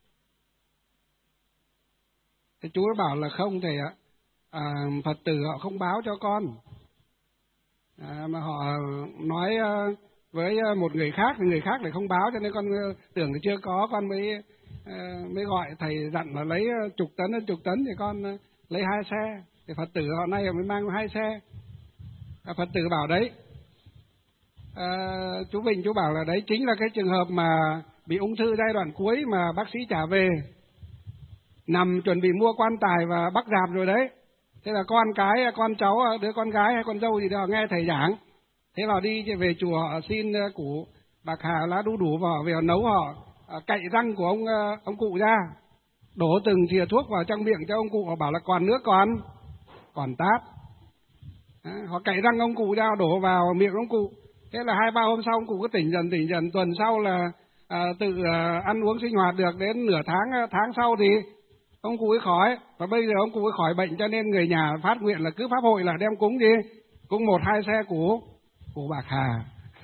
Thế chú bảo là không thầy ạ. À, Phật tử họ không báo cho con. À, mà họ nói uh, với một người khác thì người khác lại không báo, cho nên con uh, tưởng là chưa có, con mới uh, mới gọi thầy dặn là lấy uh, chục tấn đến chục tấn thì con uh, lấy hai xe. Thì Phật tử họ nay mới mang hai xe. À, Phật tử bảo đấy, à, chú Bình chú bảo là đấy chính là cái trường hợp mà bị ung thư giai đoạn cuối mà bác sĩ trả về, nằm chuẩn bị mua quan tài và bắt rạp rồi đấy. Thế là con cái, con cháu, đứa con gái hay con dâu gì đó nghe thầy giảng, thế vào đi về chùa họ xin củ bạc hà lá đu đủ vào, về họ nấu, họ cạy răng của ông ông cụ ra, đổ từng thìa thuốc vào trong miệng cho ông cụ, họ bảo là còn nước còn còn táp. À, họ cạy răng ông cụ ra đổ vào miệng ông cụ. Thế là hai ba hôm sau ông cụ cứ tỉnh dần tỉnh dần, tuần sau là à, tự à, ăn uống sinh hoạt được, đến nửa tháng tháng sau thì ông cụ ấy khỏi. Và bây giờ ông cụ ấy khỏi bệnh, cho nên người nhà phát nguyện là cứ pháp hội là đem cúng gì, cúng một hai xe củ củ bạc hà.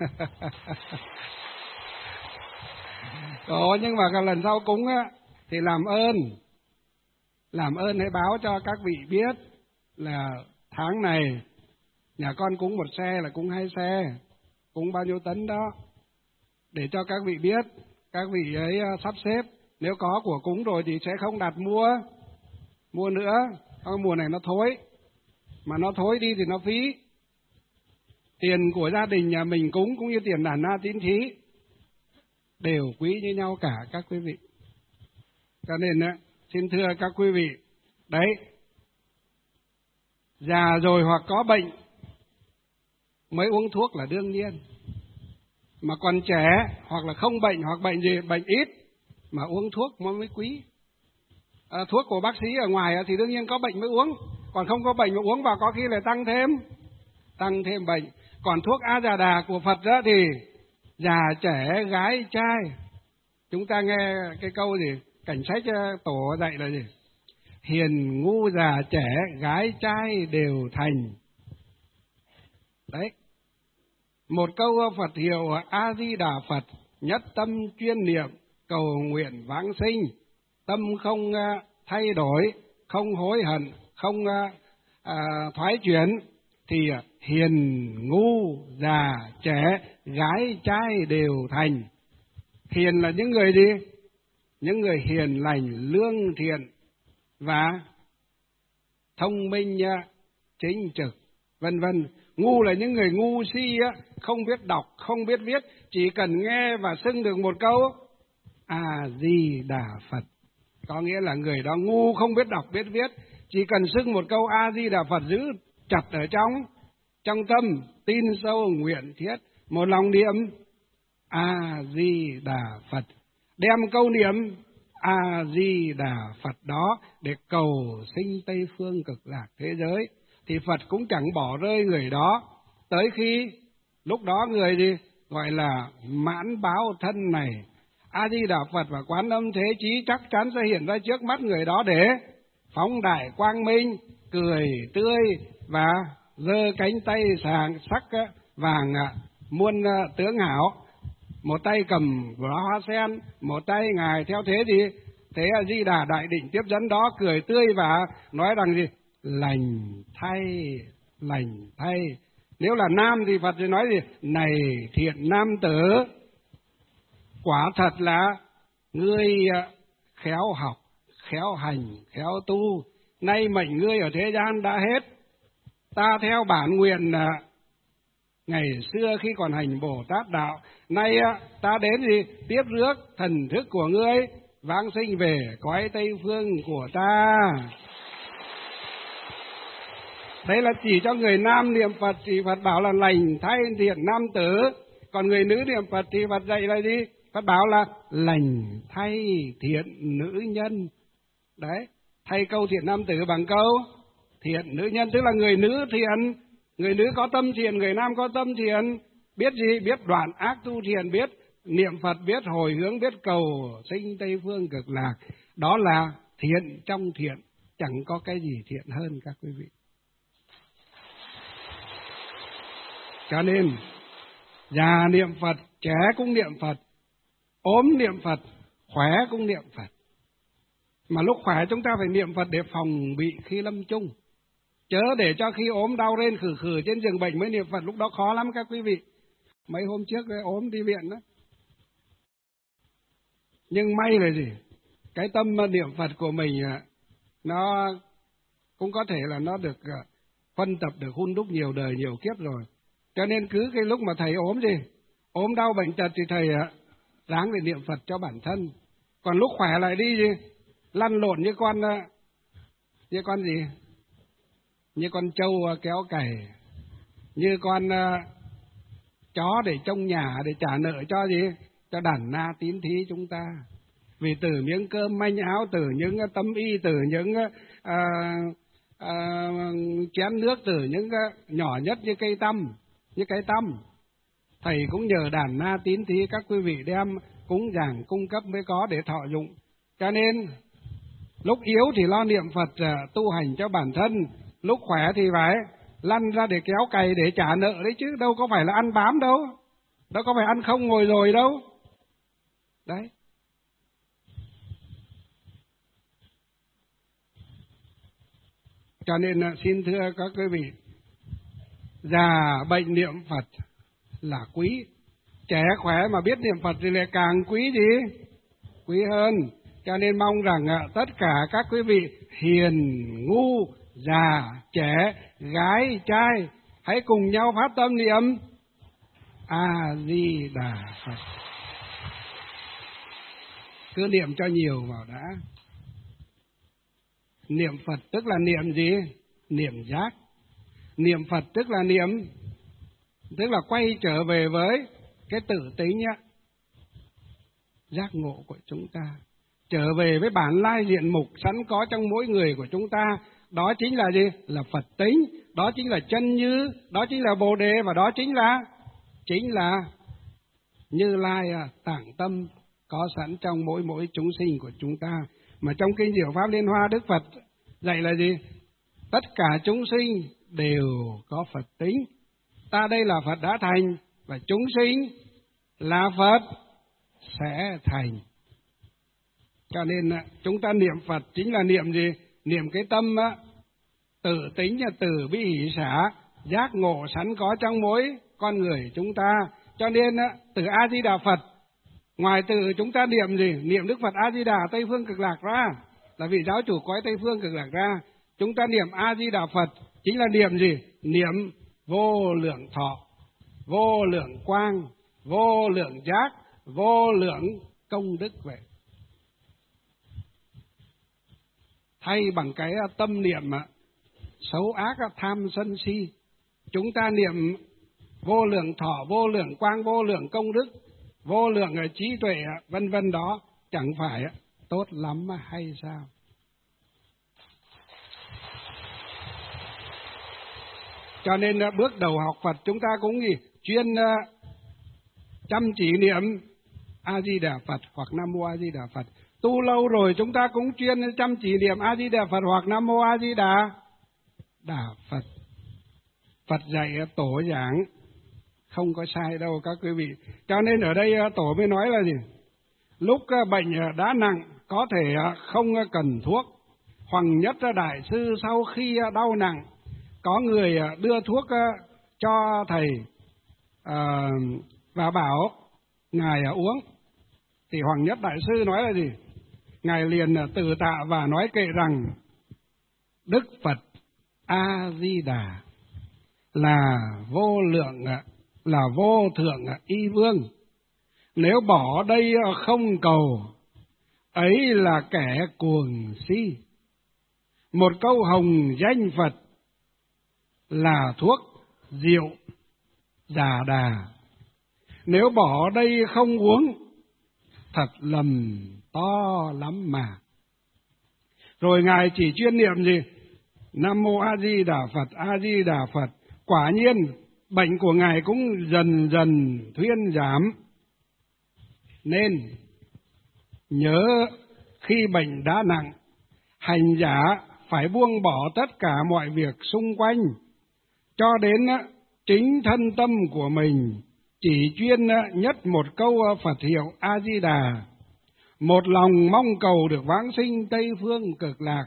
Đó, nhưng mà lần sau cúng á thì làm ơn làm ơn hãy báo cho các vị biết là tháng này nhà con cúng một xe là cúng hai xe, cúng bao nhiêu tấn đó, để cho các vị biết, các vị ấy sắp xếp. Nếu có của cúng rồi thì sẽ không đặt mua mua nữa. Trong mùa này nó thối, mà nó thối đi thì nó phí. Tiền của gia đình nhà mình cúng cũng như tiền đàn na tín thí đều quý như nhau cả các quý vị. Cho nên xin thưa các quý vị, đấy, già rồi hoặc có bệnh mới uống thuốc là đương nhiên. Mà còn trẻ hoặc là không bệnh, hoặc bệnh gì, bệnh ít mà uống thuốc mới quý. À, thuốc của bác sĩ ở ngoài thì đương nhiên có bệnh mới uống, còn không có bệnh mà uống vào có khi lại tăng thêm tăng thêm bệnh. Còn thuốc A Già Đà của Phật đó thì già trẻ gái trai. Chúng ta nghe cái câu gì cảnh sách tổ dạy là gì? Hiền ngu già trẻ gái trai đều thành. Đấy, một câu Phật hiệu A Di Đà Phật, nhất tâm chuyên niệm cầu nguyện vãng sinh, tâm không thay đổi, không hối hận, không à, thoái chuyển, thì hiền ngu già trẻ gái trai đều thành. Hiền là những người gì? Những người hiền lành, lương thiện và thông minh, chính trực, vân vân. Ngu là những người ngu si, không biết đọc, không biết viết, chỉ cần nghe và xưng được một câu A Di Đà Phật. Có nghĩa là người đó ngu, không biết đọc, biết viết, chỉ cần xưng một câu A Di Đà Phật, giữ chặt ở trong trong tâm, tin sâu nguyện thiết, một lòng niệm A Di Đà Phật, đem câu niệm A Di Đà Phật đó để cầu sinh Tây phương cực lạc thế giới. thì Phật cũng chẳng bỏ rơi người đó, tới khi lúc đó người gì gọi là mãn báo thân này. A Di Đà Phật và Quán Âm Thế Chí chắc chắn sẽ hiện ra trước mắt người đó để phóng đại quang minh, cười tươi và giơ cánh tay sàng sắc vàng muôn tướng hảo, một tay cầm vỏ hoa sen, một tay ngài theo thế gì thế A Di Đà đại định tiếp dẫn đó, cười tươi và nói rằng gì lành thay, lành thay. Nếu là nam thì Phật thì nói gì này thiện nam tử, quả thật là ngươi khéo học, khéo hành, khéo tu, nay mệnh ngươi ở thế gian đã hết. Ta theo bản nguyện ngày xưa khi còn hành Bồ Tát đạo, nay ta đến gì tiếp rước thần thức của ngươi, vãng sinh về cõi Tây Phương của ta. Đây là chỉ cho người nam niệm Phật thì Phật bảo là lành thay thiện nam tử, còn người nữ niệm Phật thì Phật dạy là gì? Phật bảo là lành thay thiện nữ nhân. Đấy, thay câu thiện nam tử bằng câu thiện nữ nhân, tức là người nữ thiện, người nữ có tâm thiện, người nam có tâm thiện, biết gì? Biết đoạn ác tu thiện, biết niệm Phật, biết hồi hướng, biết cầu sinh Tây Phương cực lạc. Đó là thiện trong thiện, chẳng có cái gì thiện hơn các quý vị. Cho nên già niệm Phật, trẻ cũng niệm Phật, ốm niệm Phật, khỏe cũng niệm Phật. Mà lúc khỏe chúng ta phải niệm Phật để phòng bị khi lâm chung, chớ để cho khi ốm đau lên khử khử trên giường bệnh mới niệm Phật, lúc đó khó lắm các quý vị. Mấy hôm trước ốm đi viện đó. Nhưng may là gì? Cái tâm niệm Phật của mình nó cũng có thể là nó được phân tập, được hun đúc nhiều đời nhiều kiếp rồi. Cho nên cứ cái lúc mà thầy ốm gì, ốm đau bệnh tật thì thầy ráng để niệm Phật cho bản thân. Còn lúc khỏe lại đi gì, lăn lộn như con như con gì, như con trâu kéo cày, như con chó để trông nhà, để trả nợ cho gì, cho đàn na tín thí chúng ta. Vì từ miếng cơm manh áo, từ những tấm y, từ những à, à, chén nước, từ những nhỏ nhất như cây tăm, như cái tăm, thầy cũng nhờ đàn na tín thí các quý vị đem cúng dường cung cấp mới có để thọ dụng. Cho nên lúc yếu thì lo niệm Phật tu hành cho bản thân, lúc khỏe thì phải lăn ra để kéo cày để trả nợ đấy chứ, đâu có phải là ăn bám đâu, đâu có phải ăn không ngồi rồi đâu. Đấy. Cho nên xin thưa các quý vị, già bệnh niệm Phật là quý, trẻ khỏe mà biết niệm Phật thì lại càng quý gì? Quý hơn. Cho nên mong rằng tất cả các quý vị hiền, ngu, già, trẻ, gái, trai hãy cùng nhau phát tâm niệm A Di Đà Phật. Cứ niệm cho nhiều vào đã. Niệm Phật tức là niệm gì? Niệm giác. Niệm Phật tức là niệm, tức là quay trở về với cái tự tính nhá, giác ngộ của chúng ta, trở về với bản lai diện mục sẵn có trong mỗi người của chúng ta. Đó chính là gì? Là Phật tính, đó chính là chân như, đó chính là Bồ Đề, và đó chính là chính là Như Lai tạng tâm có sẵn trong mỗi mỗi chúng sinh của chúng ta. Mà trong kinh Diệu Pháp Liên Hoa, Đức Phật dạy là gì? Tất cả chúng sinh đều có Phật tính. Ta đây là Phật đã thành, và chúng sinh là Phật sẽ thành. Cho nên chúng ta niệm Phật chính là niệm gì? Niệm cái tâm tự tính, từ bi hỷ xả, giác ngộ sẵn có trong mỗi con người chúng ta. Cho nên từ A Di Đà Phật, ngoài từ chúng ta niệm gì? Niệm Đức Phật A Di Đà Tây Phương Cực Lạc ra, là vị giáo chủ cõi Tây Phương Cực Lạc ra, chúng ta niệm A Di Đà Phật chính là niệm gì? Niệm vô lượng thọ, vô lượng quang, vô lượng giác, vô lượng công đức vậy. Thay bằng cái tâm niệm xấu ác, tham sân si, chúng ta niệm vô lượng thọ, vô lượng quang, vô lượng công đức, vô lượng trí tuệ, vân vân, đó chẳng phải tốt lắm hay sao? Cho nên bước đầu học Phật chúng ta cũng gì chuyên chăm chỉ niệm A Di Đà Phật hoặc Nam Mô A Di Đà Phật. Tu lâu rồi chúng ta cũng chuyên chăm chỉ niệm A Di Đà Phật hoặc Nam Mô A Di Đà Đà Phật. Phật dạy tổ giảng không có sai đâu các quý vị. Cho nên ở đây tổ mới nói là gì? Lúc bệnh đã nặng có thể không cần thuốc. Hoàng Nhất Đại Sư sau khi đau nặng có người đưa thuốc cho thầy à, và bảo ngài uống, thì Hoàng Nhất Đại Sư nói là gì? Ngài liền từ tạ và nói kệ rằng Đức Phật A Di Đà là vô lượng, là vô thượng y vương. Nếu bỏ đây không cầu, ấy là kẻ cuồng si. Một câu hồng danh Phật là thuốc rượu giả đà. Nếu bỏ đây không uống, thật lầm to lắm mà. Rồi Ngài chỉ chuyên niệm gì? Nam Mô A Di Đà Phật, A Di Đà Phật. Quả nhiên bệnh của Ngài cũng dần dần thuyên giảm. Nên nhớ khi bệnh đã nặng, hành giả phải buông bỏ tất cả mọi việc xung quanh, cho đến chính thân tâm của mình chỉ chuyên nhất một câu Phật hiệu A Di Đà, một lòng mong cầu được vãng sinh Tây Phương Cực Lạc.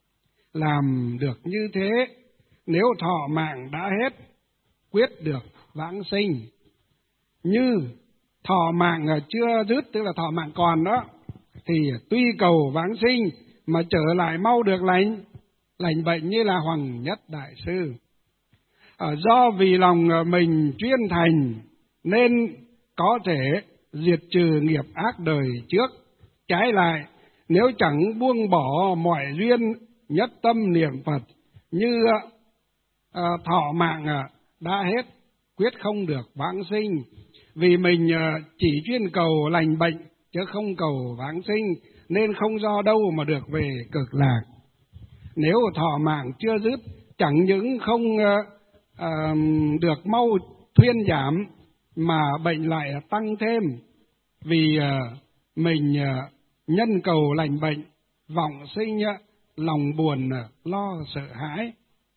Làm được như thế, nếu thọ mạng đã hết, quyết được vãng sinh. Như thọ mạng chưa dứt, tức là thọ mạng còn đó, thì tuy cầu vãng sinh mà trở lại mau được lành, lành bệnh như là Hoàng Nhất Đại Sư. À, do vì lòng mình chuyên thành nên có thể diệt trừ nghiệp ác đời trước. Trái lại, nếu chẳng buông bỏ mọi duyên, nhất tâm niệm Phật, như à, thọ mạng à, đã hết, quyết không được vãng sinh. Vì mình à, chỉ chuyên cầu lành bệnh chứ không cầu vãng sinh, nên không do đâu mà được về Cực Lạc. Nếu thọ mạng chưa dứt, chẳng những không à, à, được mau thuyên giảm, mà bệnh lại tăng thêm. Vì à, mình à, nhân cầu lành bệnh, vọng sinh à, lòng buồn à, lo sợ hãi.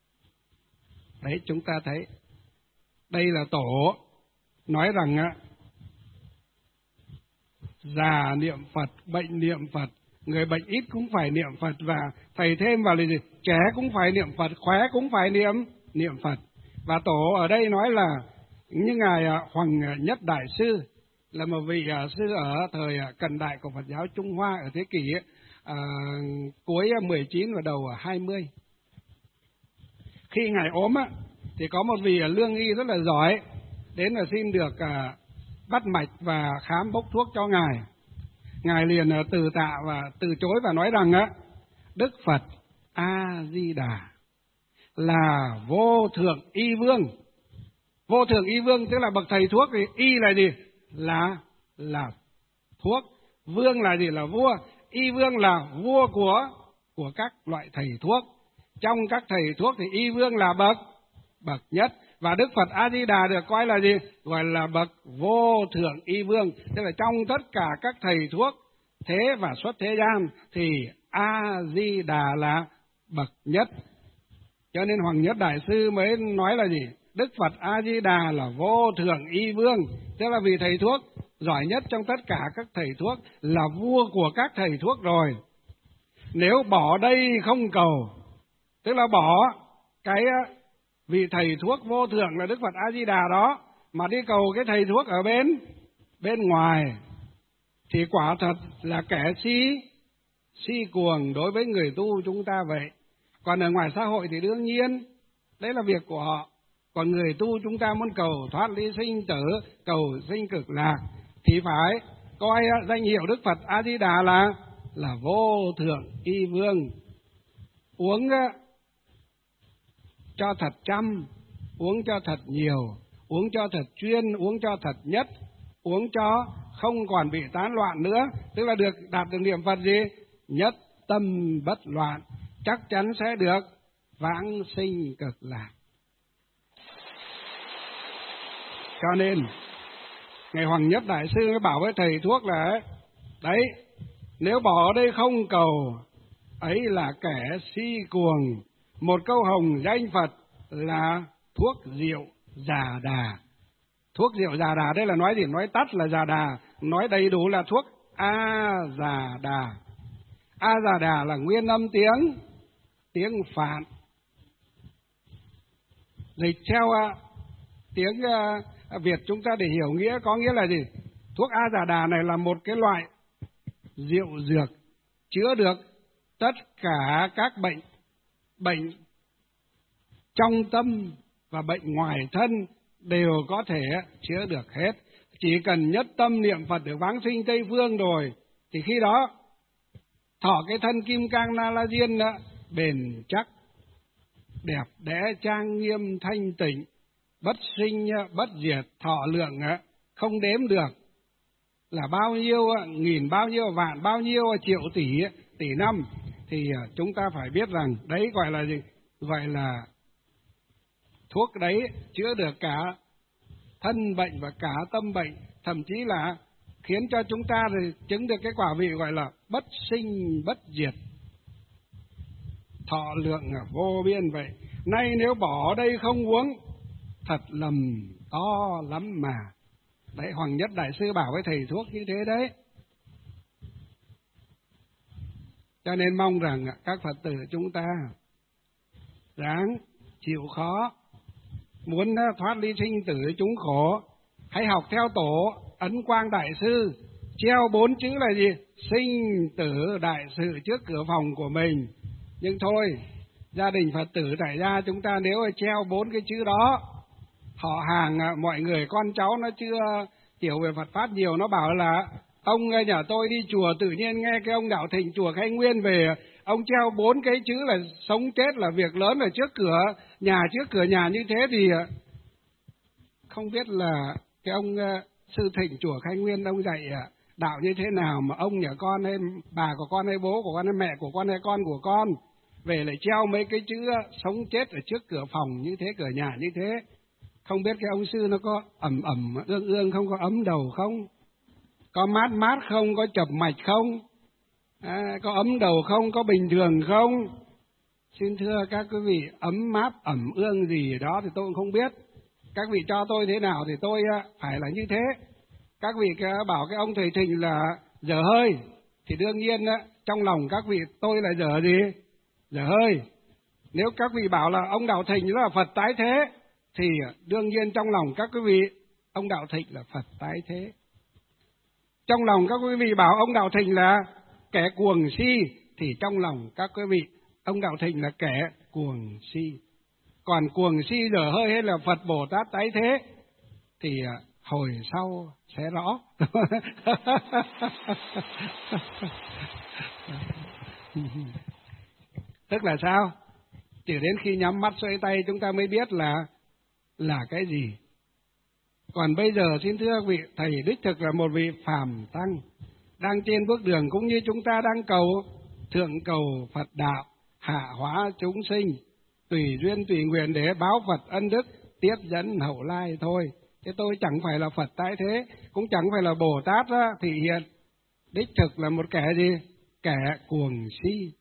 Đấy, chúng ta thấy đây là tổ nói rằng á, già niệm Phật, bệnh niệm Phật, người bệnh ít cũng phải niệm Phật, và thầy thêm vào là gì? Trẻ cũng phải niệm Phật, khỏe cũng phải niệm niệm Phật. Và tổ ở đây nói là như ngài Hoàng Nhất Đại Sư là một vị sư ở thời cận đại của Phật giáo Trung Hoa ở thế kỷ à, cuối mười chín và đầu hai mươi. Khi ngài ốm á, thì có một vị lương y rất là giỏi đến là xin được à, bắt mạch và khám bốc thuốc cho ngài. Ngài liền à, từ tạ và từ chối và nói rằng á, Đức Phật A Di Đà là vô thượng y vương. Vô thượng y vương tức là bậc thầy thuốc. Thì y là gì? Là là thuốc. Vương là gì? Là vua. Y vương là vua của của các loại thầy thuốc. Trong các thầy thuốc thì y vương là bậc bậc nhất. Và Đức Phật A Di Đà được coi là gì? Gọi là bậc vô thượng y vương. Tức là trong tất cả các thầy thuốc thế và xuất thế gian thì A Di Đà là bậc nhất. Cho nên Hoàng Nhất Đại Sư mới nói là gì? Đức Phật A Di Đà là vô thượng y vương, tức là vị thầy thuốc giỏi nhất trong tất cả các thầy thuốc, là vua của các thầy thuốc rồi. Nếu bỏ đây không cầu, tức là bỏ cái vị thầy thuốc vô thượng là Đức Phật A Di Đà đó, mà đi cầu cái thầy thuốc ở bên bên ngoài, thì quả thật là kẻ si si cuồng đối với người tu chúng ta vậy. Còn ở ngoài xã hội thì đương nhiên đấy là việc của họ. Còn người tu chúng ta muốn cầu thoát ly sinh tử, cầu sinh cực lạc, thì phải coi danh hiệu Đức Phật A Di Đà là là vô thượng y vương. Uống cho thật chăm, uống cho thật nhiều, uống cho thật chuyên, uống cho thật nhất, uống cho không còn bị tán loạn nữa, tức là được đạt được niệm Phật gì? Nhất tâm bất loạn, chắc chắn sẽ được vãng sinh cực lạc. Cho nên Ngài Hoàng Nhất Đại Sư mới bảo với thầy thuốc là đấy, nếu bỏ ở đây không cầu, ấy là kẻ si cuồng. Một câu hồng danh Phật là thuốc rượu già đà. Thuốc rượu già đà đây là nói gì? Nói tắt là già đà, nói đầy đủ là thuốc A già đà. A già đà là nguyên âm tiếng, tiếng Phạn. Dịch theo uh, tiếng uh, Việt chúng ta để hiểu nghĩa có nghĩa là gì? Thuốc A già đà này là một cái loại rượu dược chữa được tất cả các bệnh, bệnh trong tâm và bệnh ngoài thân đều có thể chữa được hết. Chỉ cần nhất tâm niệm Phật được vãng sinh Tây Phương rồi, thì khi đó thọ cái thân kim cang na la diên bền chắc, đẹp đẽ trang nghiêm thanh tịnh, bất sinh bất diệt, thọ lượng không đếm được là bao nhiêu nghìn, bao nhiêu vạn, bao nhiêu triệu tỷ, tỷ năm. Thì chúng ta phải biết rằng đấy gọi là gì? Gọi là thuốc đấy chữa được cả thân bệnh và cả tâm bệnh, thậm chí là khiến cho chúng ta thì chứng được cái quả vị gọi là bất sinh bất diệt, thọ lượng vô biên vậy. Nay nếu bỏ đây không uống, thật lầm to lắm mà. Đấy, Hoàng Nhất Đại Sư bảo với thầy thuốc như thế đấy. Cho nên mong rằng các Phật tử chúng ta ráng chịu khó, muốn thoát ly sinh tử chúng khổ, hãy học theo tổ Ấn Quang Đại Sư, treo bốn chữ là gì? Sinh tử đại sự trước cửa phòng của mình. Nhưng thôi, gia đình Phật tử tại gia chúng ta nếu treo bốn cái chữ đó, họ hàng mọi người con cháu nó chưa hiểu về Phật Pháp nhiều, nó bảo là ông nhà tôi đi chùa tự nhiên nghe cái ông Đạo Thịnh chùa Khai Nguyên về, ông treo bốn cái chữ là sống chết là việc lớn ở trước cửa nhà, trước cửa nhà như thế thì không biết là cái ông sư Thịnh chùa Khai Nguyên ông dạy đạo như thế nào mà ông nhà con hay bà của con hay bố của con hay mẹ của con hay con của con về lại treo mấy cái chữ sống chết ở trước cửa phòng như thế, cửa nhà như thế. Không biết cái ông sư nó có ẩm ẩm ương ương không, có ấm đầu không, có mát mát không, có chập mạch không, à, có ấm đầu không, có bình thường không? Xin thưa các quý vị, ấm mát ẩm ương gì đó thì tôi cũng không biết. Các vị cho tôi thế nào thì tôi phải là như thế. Các vị bảo cái ông thầy Thịnh là dở hơi, thì đương nhiên trong lòng các vị tôi là dở gì? Dở hơi. Nếu các vị bảo là ông Đạo Thịnh là Phật tái thế, thì đương nhiên trong lòng các quý vị ông Đạo Thịnh là Phật tái thế. Trong lòng các quý vị bảo ông Đạo Thịnh là kẻ cuồng si, thì trong lòng các quý vị ông Đạo Thịnh là kẻ cuồng si. Còn cuồng si dở hơi hay là Phật Bồ Tát tái thế thì hồi sau sẽ rõ. Tức là sao? Chỉ đến khi nhắm mắt xoay tay chúng ta mới biết là là cái gì. Còn bây giờ xin thưa quý vị, thầy đích thực là một vị phàm tăng đang trên bước đường, cũng như chúng ta đang cầu thượng cầu Phật đạo, hạ hóa chúng sinh, tùy duyên tùy nguyện để báo Phật ân đức, tiếp dẫn hậu lai thôi. Thế tôi chẳng phải là Phật tái thế, cũng chẳng phải là Bồ Tát đó, thị hiện. Đích thực là một kẻ gì? Kẻ cuồng si.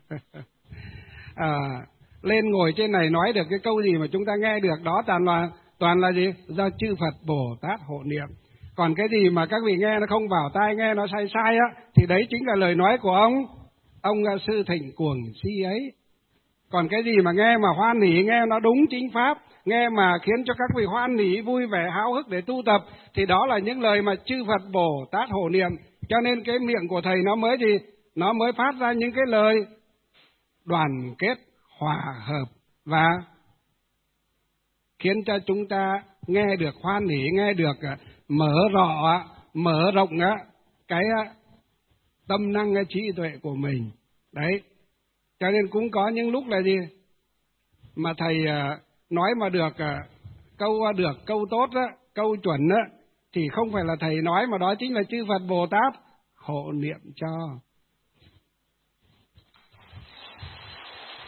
à, lên ngồi trên này nói được cái câu gì mà chúng ta nghe được đó toàn là toàn là gì? Do chư Phật Bồ Tát hộ niệm. Còn cái gì mà các vị nghe nó không vào tai, nghe nó sai sai á, thì đấy chính là lời nói của ông ông sư Thịnh cuồng si ấy. Còn cái gì mà nghe mà hoan hỉ, nghe nó đúng chính pháp, nghe mà khiến cho các vị hoan hỉ, vui vẻ, háo hức để tu tập, thì đó là những lời mà chư Phật Bồ Tát hộ niệm. Cho nên cái miệng của thầy nó mới gì? Nó mới phát ra những cái lời đoàn kết, hòa hợp và khiến cho chúng ta nghe được hoan hỉ, nghe được mở rộng, mở rộng cái tâm năng, cái trí tuệ của mình. Đấy. Cho nên cũng có những lúc là gì? Mà thầy nói mà được câu được, câu tốt, đó, câu chuẩn đó, thì không phải là thầy nói, mà đó chính là chư Phật Bồ Tát hộ niệm cho.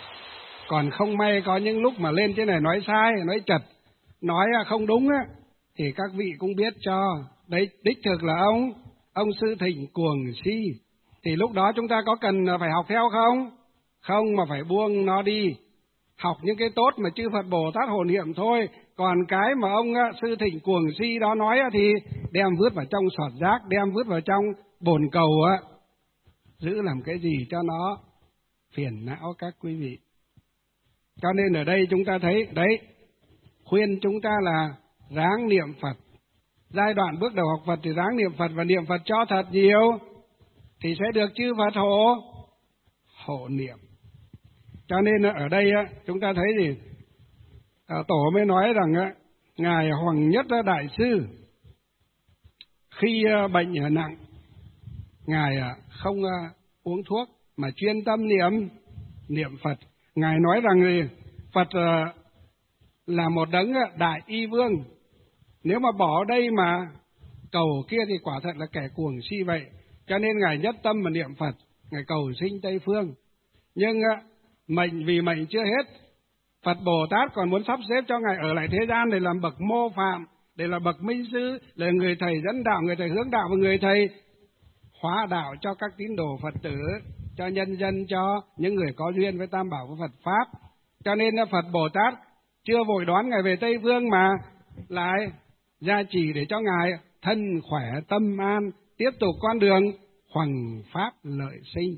Còn không may có những lúc mà lên trên này nói sai, nói chật, nói không đúng á, thì các vị cũng biết cho, đấy đích thực là ông, ông Sư Thịnh Cuồng Si. Thì lúc đó chúng ta có cần phải học theo không? Không, mà phải buông nó đi. Học những cái tốt mà chư Phật Bồ Tát hộ niệm thôi. Còn cái mà ông Sư Thịnh Cuồng Si đó nói thì đem vứt vào trong sọt rác, đem vứt vào trong bồn cầu á. Giữ làm cái gì cho nó phiền não các quý vị. Cho nên ở đây chúng ta thấy, đấy, khuyên chúng ta là ráng niệm Phật. Giai đoạn bước đầu học Phật thì ráng niệm Phật và niệm Phật cho thật nhiều, thì sẽ được chư Phật hộ, hộ niệm. Cho nên ở đây chúng ta thấy gì? Tổ mới nói rằng Ngài Hoàng Nhất Đại Sư khi bệnh nặng, Ngài không uống thuốc mà chuyên tâm niệm, niệm Phật. Ngài nói rằng gì? Phật là một đấng đại y vương. Nếu mà bỏ đây mà cầu kia thì quả thật là kẻ cuồng si vậy. Cho nên Ngài nhất tâm mà niệm Phật, Ngài cầu sinh Tây Phương. Nhưng mệnh vì mệnh chưa hết, Phật Bồ Tát còn muốn sắp xếp cho Ngài ở lại thế gian để làm bậc mô phạm, để là bậc minh sư, là người thầy dẫn đạo, người thầy hướng đạo và người thầy hóa đạo cho các tín đồ Phật tử, cho nhân dân, cho những người có duyên với Tam Bảo của Phật Pháp. Cho nên Phật Bồ Tát chưa vội đón Ngài về Tây Phương mà lại gia trì để cho Ngài thân khỏe tâm an, tiếp tục con đường hoằng pháp lợi sinh.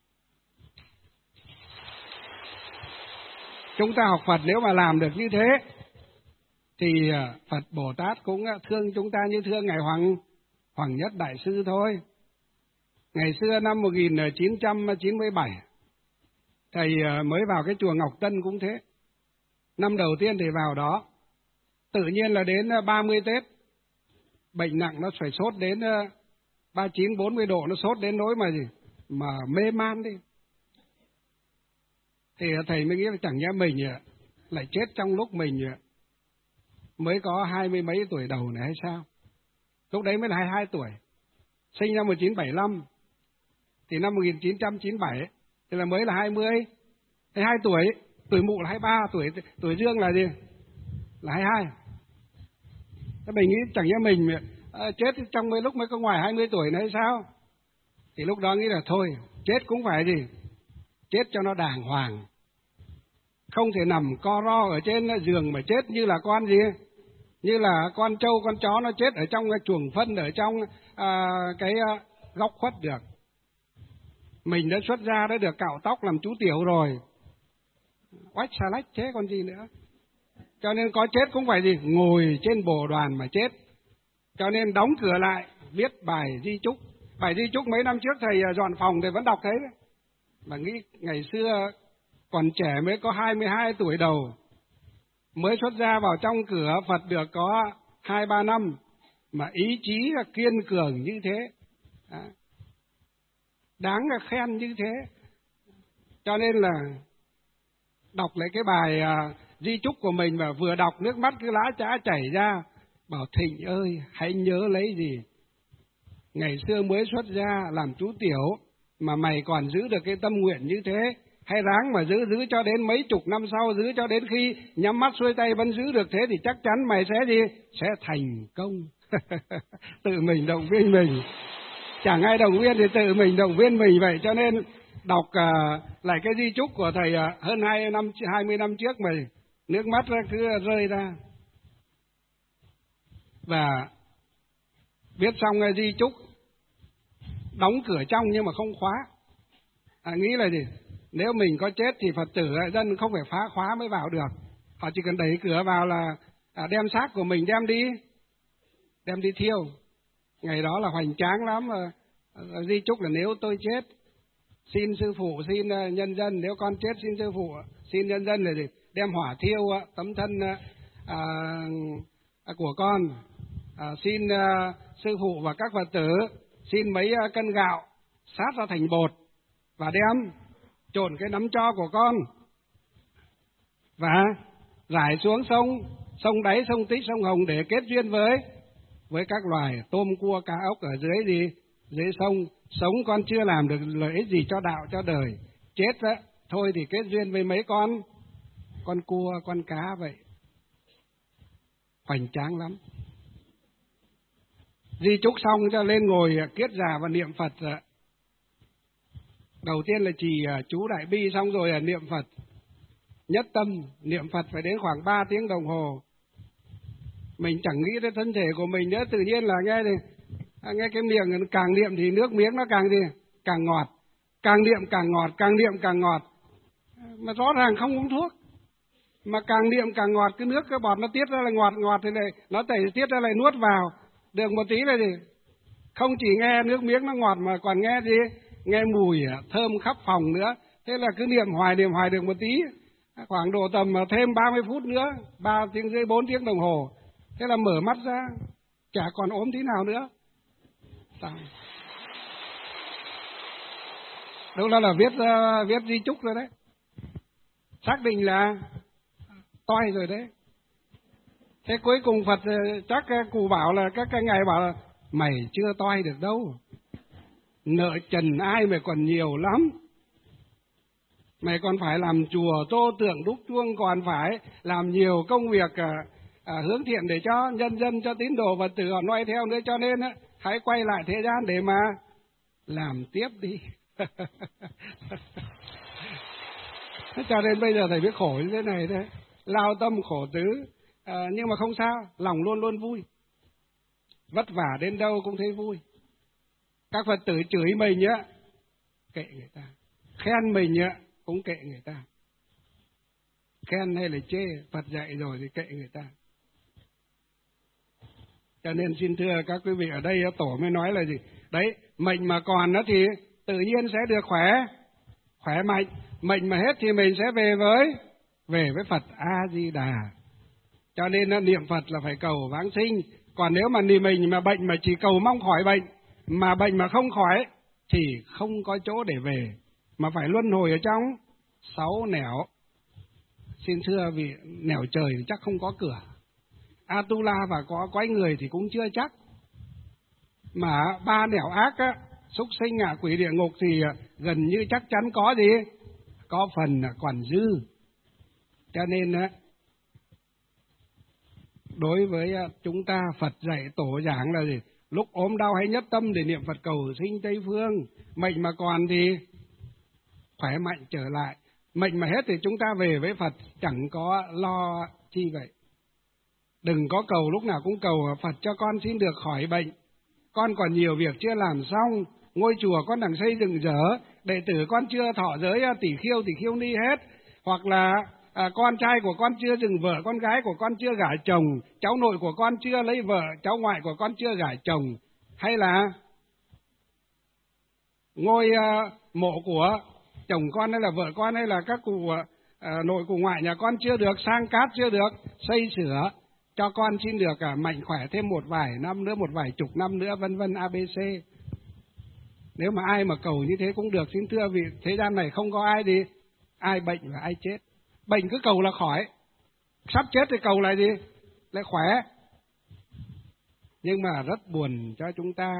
Chúng ta học Phật nếu mà làm được như thế thì Phật Bồ Tát cũng thương chúng ta như thương Ngài Hoàng Hoàng Nhất Đại Sư thôi. Ngày xưa năm một nghìn chín trăm chín mươi bảy, thầy mới vào cái chùa Ngọc Tân cũng thế. Năm đầu tiên thầy vào đó, tự nhiên là đến ba mươi Tết, bệnh nặng nó phải sốt đến ba mươi chín bốn mươi độ, nó sốt đến nỗi mà gì? Mà mê man đi. Thì thầy mới nghĩ là chẳng nhẽ mình lại chết trong lúc mình mới có hai mươi mấy tuổi đầu này hay sao? Lúc đấy mới là hai mươi hai tuổi. Sinh năm một nghìn chín trăm bảy mươi lăm. Thì năm một nghìn chín trăm chín mươi bảy thì là mới là hai mươi, hai mươi hai tuổi. Tuổi mụ là hai mươi ba, tuổi tuổi dương là gì? Là hai mươi hai. Thế mình nghĩ chẳng nhẽ mình à, chết trong mấy lúc mới có ngoài hai mươi tuổi này hay sao? Thì lúc đó nghĩ là thôi, chết cũng phải gì? Chết cho nó đàng hoàng. Không thể nằm co ro ở trên giường mà chết như là con gì? Như là con trâu, con chó nó chết ở trong cái chuồng phân, ở trong à, cái à, góc khuất được. Mình đã xuất ra đã được cạo tóc làm chú tiểu rồi. Oách xà lách thế còn gì nữa. Cho nên có chết cũng phải gì? Ngồi trên bồ đoàn mà chết. Cho nên đóng cửa lại, viết bài di chúc. Bài di chúc mấy năm trước thầy dọn phòng thầy vẫn đọc thế. Mà nghĩ ngày xưa còn trẻ mới có hai mươi hai tuổi đầu, mới xuất ra vào trong cửa Phật được có hai ba năm, mà ý chí là kiên cường như thế. Đó. Đáng là khen như thế. Cho nên là đọc lại cái bài uh, di chúc của mình mà vừa đọc nước mắt cứ lá chã chảy ra, bảo Thịnh ơi hãy nhớ lấy gì. Ngày xưa mới xuất ra làm chú tiểu mà mày còn giữ được cái tâm nguyện như thế, hay ráng mà giữ giữ cho đến mấy chục năm sau, giữ cho đến khi nhắm mắt xuôi tay vẫn giữ được thế thì chắc chắn mày sẽ gì? Sẽ thành công. Tự mình động viên mình. Chẳng ai động viên thì tự mình động viên mình vậy. Cho nên đọc uh, lại cái di chúc của thầy uh, hơn hai năm, hai mươi năm trước mà nước mắt cứ rơi ra. Và viết xong uh, di chúc, đóng cửa trong nhưng mà không khóa. À, nghĩ là gì? Nếu mình có chết thì Phật tử dân không phải phá khóa mới vào được. Họ chỉ cần đẩy cửa vào là à, đem xác của mình đem đi, đem đi thiêu. Ngày đó là hoành tráng lắm. À, di chúc là nếu tôi chết, xin sư phụ, xin uh, nhân dân, nếu con chết xin sư phụ, xin nhân dân là gì? Đem hỏa thiêu uh, tấm thân uh, uh, của con. Uh, xin uh, sư phụ và các Phật tử, xin mấy uh, cân gạo sát ra thành bột và đem trộn cái nắm tro của con và rải xuống sông, sông Đáy, sông Tích, sông Hồng để kết duyên với với các loài tôm, cua, cá, ốc ở dưới gì dưới sông. Sống con chưa làm được lợi ích gì cho đạo, cho đời. Chết đó, thôi thì kết duyên với mấy con con cua, con cá vậy. Hoành tráng lắm. Di chúc xong cho lên ngồi kiết già và niệm Phật. Đầu tiên là trì chú Đại Bi, xong rồi niệm Phật. Nhất tâm, niệm Phật phải đến khoảng ba tiếng đồng hồ. Mình chẳng nghĩ đến thân thể của mình nữa, tự nhiên là nghe thì, nghe cái miệng càng niệm thì nước miếng nó càng gì? Càng ngọt. Càng niệm càng ngọt, càng niệm càng ngọt. Mà rõ ràng không uống thuốc. Mà càng niệm càng ngọt, cái nước cái bọt nó tiết ra là ngọt ngọt thì lại nó tẩy tiết ra lại nuốt vào. Được một tí là gì? Không chỉ nghe nước miếng nó ngọt mà còn nghe gì? Nghe mùi thơm khắp phòng nữa. Thế là cứ niệm hoài niệm hoài được một tí. Khoảng độ tầm thêm ba mươi phút nữa, ba tiếng rưỡi bốn tiếng đồng hồ. Thế là mở mắt ra, chả còn ốm tí nào nữa. Sao? Đúng là là viết uh, viết di chúc rồi đấy. Xác định là toi rồi đấy. Thế cuối cùng Phật chắc cụ bảo là các cái ngài bảo là mày chưa toi được đâu. Nợ trần ai mày còn nhiều lắm. Mày còn phải làm chùa, tô tượng, đúc chuông, còn phải làm nhiều công việc à, à, hướng thiện để cho nhân dân, cho tín đồ Phật tử họ noi theo nữa. Cho nên á, hãy quay lại thế gian để mà làm tiếp đi. Cho nên bây giờ thầy biết khổ như thế này đấy, lao tâm khổ tứ, à, nhưng mà không sao, lòng luôn luôn vui. Vất vả đến đâu cũng thấy vui. Các Phật tử chửi mình á, kệ người ta. Khen mình á, cũng kệ người ta. Khen hay là chê, Phật dạy rồi thì kệ người ta. Cho nên xin thưa các quý vị, ở đây Tổ mới nói là gì? Đấy, mệnh mà còn đó thì tự nhiên sẽ được khỏe, khỏe mạnh. Mệnh mà hết thì mình sẽ về với, về với Phật A-di-đà. Cho nên niệm Phật là phải cầu vãng sinh. Còn nếu mà mình mà bệnh mà chỉ cầu mong khỏi bệnh, mà bệnh mà không khỏi, thì không có chỗ để về, mà phải luân hồi ở trong sáu nẻo. Xin thưa vì nẻo trời thì chắc không có cửa. Atula và có quái người thì cũng chưa chắc. Mà ba nẻo ác á, súc sinh ngạ quỷ địa ngục thì gần như chắc chắn có gì? Có phần còn dư. Cho nên á, đối với chúng ta Phật dạy tổ giảng là gì? Lúc ốm đau hãy nhất tâm để niệm Phật cầu sinh Tây Phương. Mệnh mà còn thì khỏe mạnh trở lại. Mệnh mà hết thì chúng ta về với Phật, chẳng có lo chi vậy. Đừng có cầu lúc nào cũng cầu Phật cho con xin được khỏi bệnh. Con còn nhiều việc chưa làm xong, ngôi chùa con đang xây dựng dở, đệ tử con chưa thọ giới tỷ khiêu tỷ khiêu ni hết, hoặc là à, con trai của con chưa dừng vợ, con gái của con chưa gả chồng, cháu nội của con chưa lấy vợ, cháu ngoại của con chưa gả chồng, hay là ngôi à, mộ của chồng con hay là vợ con hay là các cụ à, nội cụ ngoại nhà con chưa được sang cát, chưa được xây sửa, cho con xin được à, mạnh khỏe thêm một vài năm nữa, một vài chục năm nữa, vân vân a bê xê. Nếu mà ai mà cầu như thế cũng được, xin thưa vì thế gian này không có ai đi, ai bệnh và ai chết. Bệnh cứ cầu là khỏi, sắp chết thì cầu lại gì? Lại khỏe. Nhưng mà rất buồn cho chúng ta,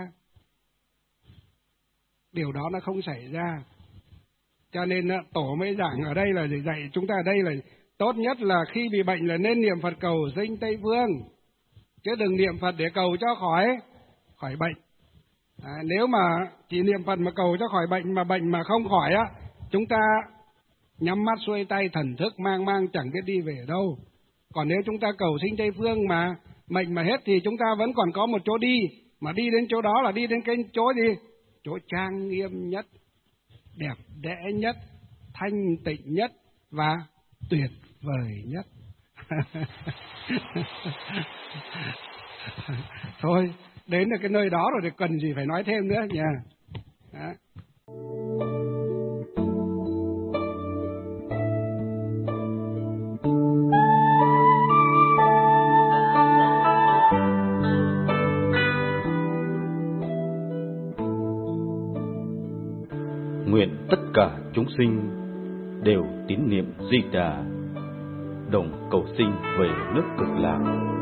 điều đó nó không xảy ra. Cho nên Tổ mới giảng ở đây là dạy chúng ta ở đây là tốt nhất là khi bị bệnh là nên niệm Phật cầu sinh Tây Phương, chứ đừng niệm Phật để cầu cho khỏi khỏi bệnh. À, nếu mà chỉ niệm Phật mà cầu cho khỏi bệnh mà bệnh mà không khỏi á, chúng ta nhắm mắt xuôi tay thần thức mang mang chẳng biết đi về đâu. Còn nếu chúng ta cầu sinh Tây Phương mà mệnh mà hết thì chúng ta vẫn còn có một chỗ đi, mà đi đến chỗ đó là đi đến cái chỗ gì? Chỗ trang nghiêm nhất, đẹp đẽ nhất, thanh tịnh nhất và tuyệt vời nhất. Thôi, đến được cái nơi đó rồi thì cần gì phải nói thêm nữa nha. Đó. Nguyện tất cả chúng sinh đều tín niệm Di Đà, đồng cầu sinh về nước Cực Lạc.